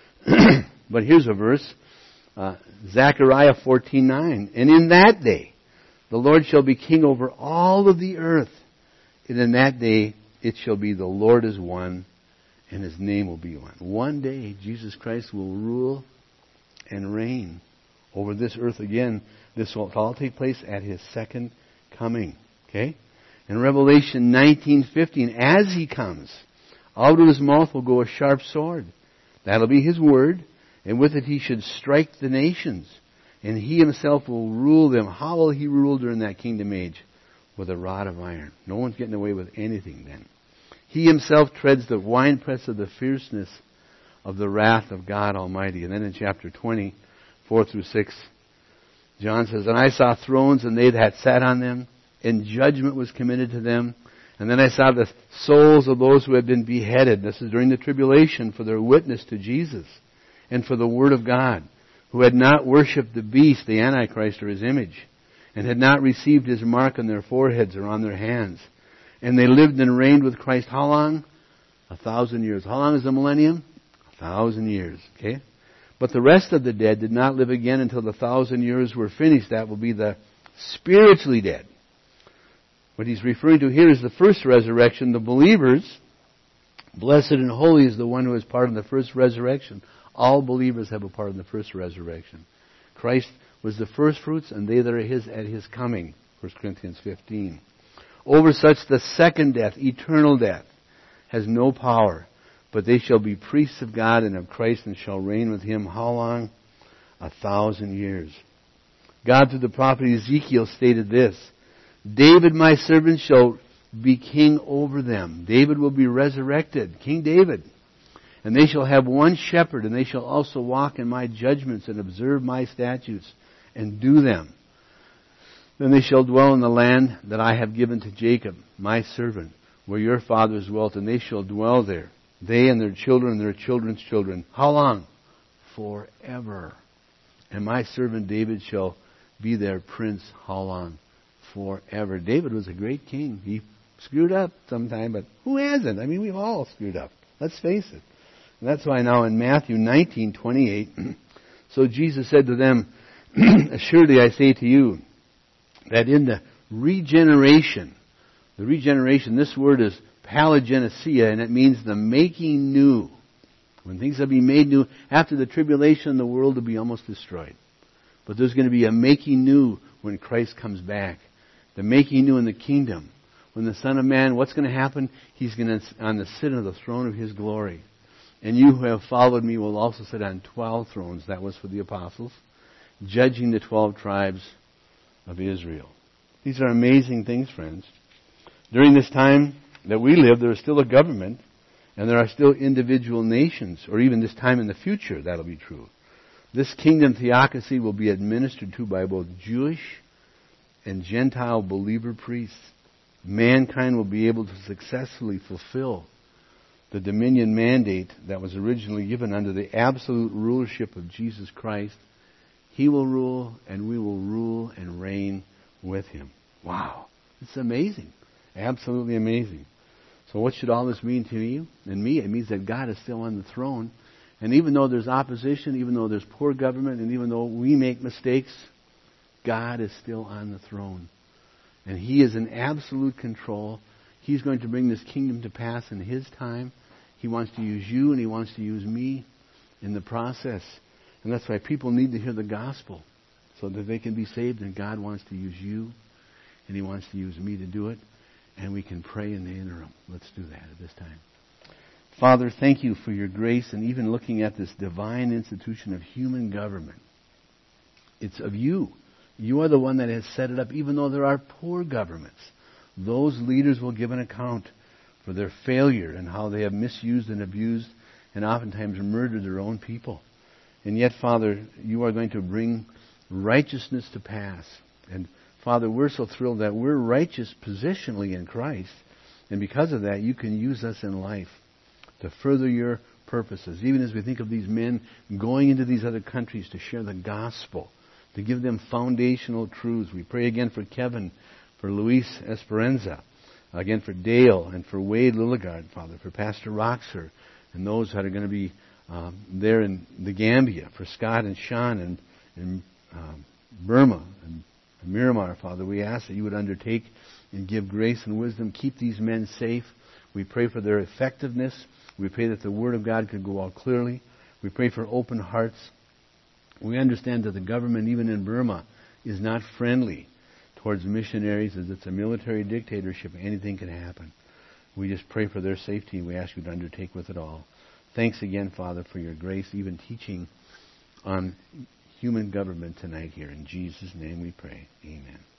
But here's a verse. Uh, Zechariah fourteen nine. "And in that day the Lord shall be king over all of the earth. And in that day it shall be the Lord is one, and His name will be one." One day Jesus Christ will rule and reign over this earth again. This will all take place at His second coming. Okay? In Revelation nineteen fifteen, "As He comes, out of His mouth will go a sharp sword. That'll be His word. And with it He should strike the nations. And He Himself will rule them." How will He rule during that kingdom age? With a rod of iron. No one's getting away with anything then. "He Himself treads the winepress of the fierceness of the wrath of God Almighty." And then in chapter twenty, four through six, John says, "And I saw thrones, and they that sat on them, and judgment was committed to them. And then I saw the souls of those who had been beheaded." This is during the tribulation, "for their witness to Jesus and for the word of God, who had not worshipped the beast, the Antichrist, or his image, and had not received his mark on their foreheads or on their hands. And they lived and reigned with Christ." How long? A thousand years. How long is the millennium? A thousand years. Okay? "But the rest of the dead did not live again until the thousand years were finished." That will be the spiritually dead. What he's referring to here is the first resurrection. The believers, blessed and holy is the one who is part of the first resurrection. All believers have a part in the first resurrection. Christ was the first fruits, and they that are His at His coming. First Corinthians fifteen. Over such the second death, eternal death, has no power, but they shall be priests of God and of Christ, and shall reign with Him how long? A thousand years. God through the prophet Ezekiel stated this: David my servant shall be king over them. David will be resurrected, King David. And they shall have one shepherd, and they shall also walk in my judgments and observe my statutes and do them. Then they shall dwell in the land that I have given to Jacob, my servant, where your fathers dwelt, and they shall dwell there, they and their children and their children's children. How long? Forever. And my servant David shall be their prince. How long? Forever. David was a great king. He screwed up sometime, but who hasn't? I mean, we've all screwed up. Let's face it. And that's why now in Matthew nineteen twenty-eight, so Jesus said to them, assuredly I say to you, that in the regeneration, the regeneration, this word is paligenesia, and it means the making new. When things have been made new, after the tribulation, the world will be almost destroyed. But there's going to be a making new when Christ comes back. The making new in the kingdom. When the Son of Man, what's going to happen? He's going to on the sit on the throne of His glory. And you who have followed me will also sit on twelve thrones. That was for the apostles. Judging the twelve tribes of Israel. These are amazing things, friends. During this time that we live, there is still a government, and there are still individual nations, or even this time in the future, that'll be true. This kingdom theocracy will be administered to by both Jewish and Gentile believer priests. Mankind will be able to successfully fulfill the dominion mandate that was originally given under the absolute rulership of Jesus Christ. He will rule, and we will rule and reign with Him. Wow. It's amazing. Absolutely amazing. So what should all this mean to you and me? It means that God is still on the throne. And even though there's opposition, even though there's poor government, and even though we make mistakes, God is still on the throne. And He is in absolute control. He's going to bring this kingdom to pass in His time. He wants to use you, and He wants to use me in the process. And that's why people need to hear the gospel, so that they can be saved. And God wants to use you, and He wants to use me to do it. And we can pray in the interim. Let's do that at this time. Father, thank You for Your grace, and even looking at this divine institution of human government. It's of You. You are the one that has set it up, even though there are poor governments. Those leaders will give an account for their failure and how they have misused and abused and oftentimes murdered their own people. And yet, Father, You are going to bring righteousness to pass. And Father, we're so thrilled that we're righteous positionally in Christ. And because of that, You can use us in life to further Your purposes. Even as we think of these men going into these other countries to share the gospel, to give them foundational truths. We pray again for Kevin, for Luis Esperanza, again for Dale, and for Wade Lilligard, Father, for Pastor Roxer, and those that are going to be um, there in the Gambia, for Scott and Sean and, and um, Burma and, and Miramar, Father. We ask that You would undertake and give grace and wisdom. Keep these men safe. We pray for their effectiveness. We pray that the Word of God could go out clearly. We pray for open hearts. We understand that the government, even in Burma, is not friendly towards missionaries, as it's a military dictatorship. Anything can happen. We just pray for their safety, and we ask You to undertake with it all. Thanks again, Father, for Your grace, even teaching on human government tonight here. In Jesus' name we pray. Amen.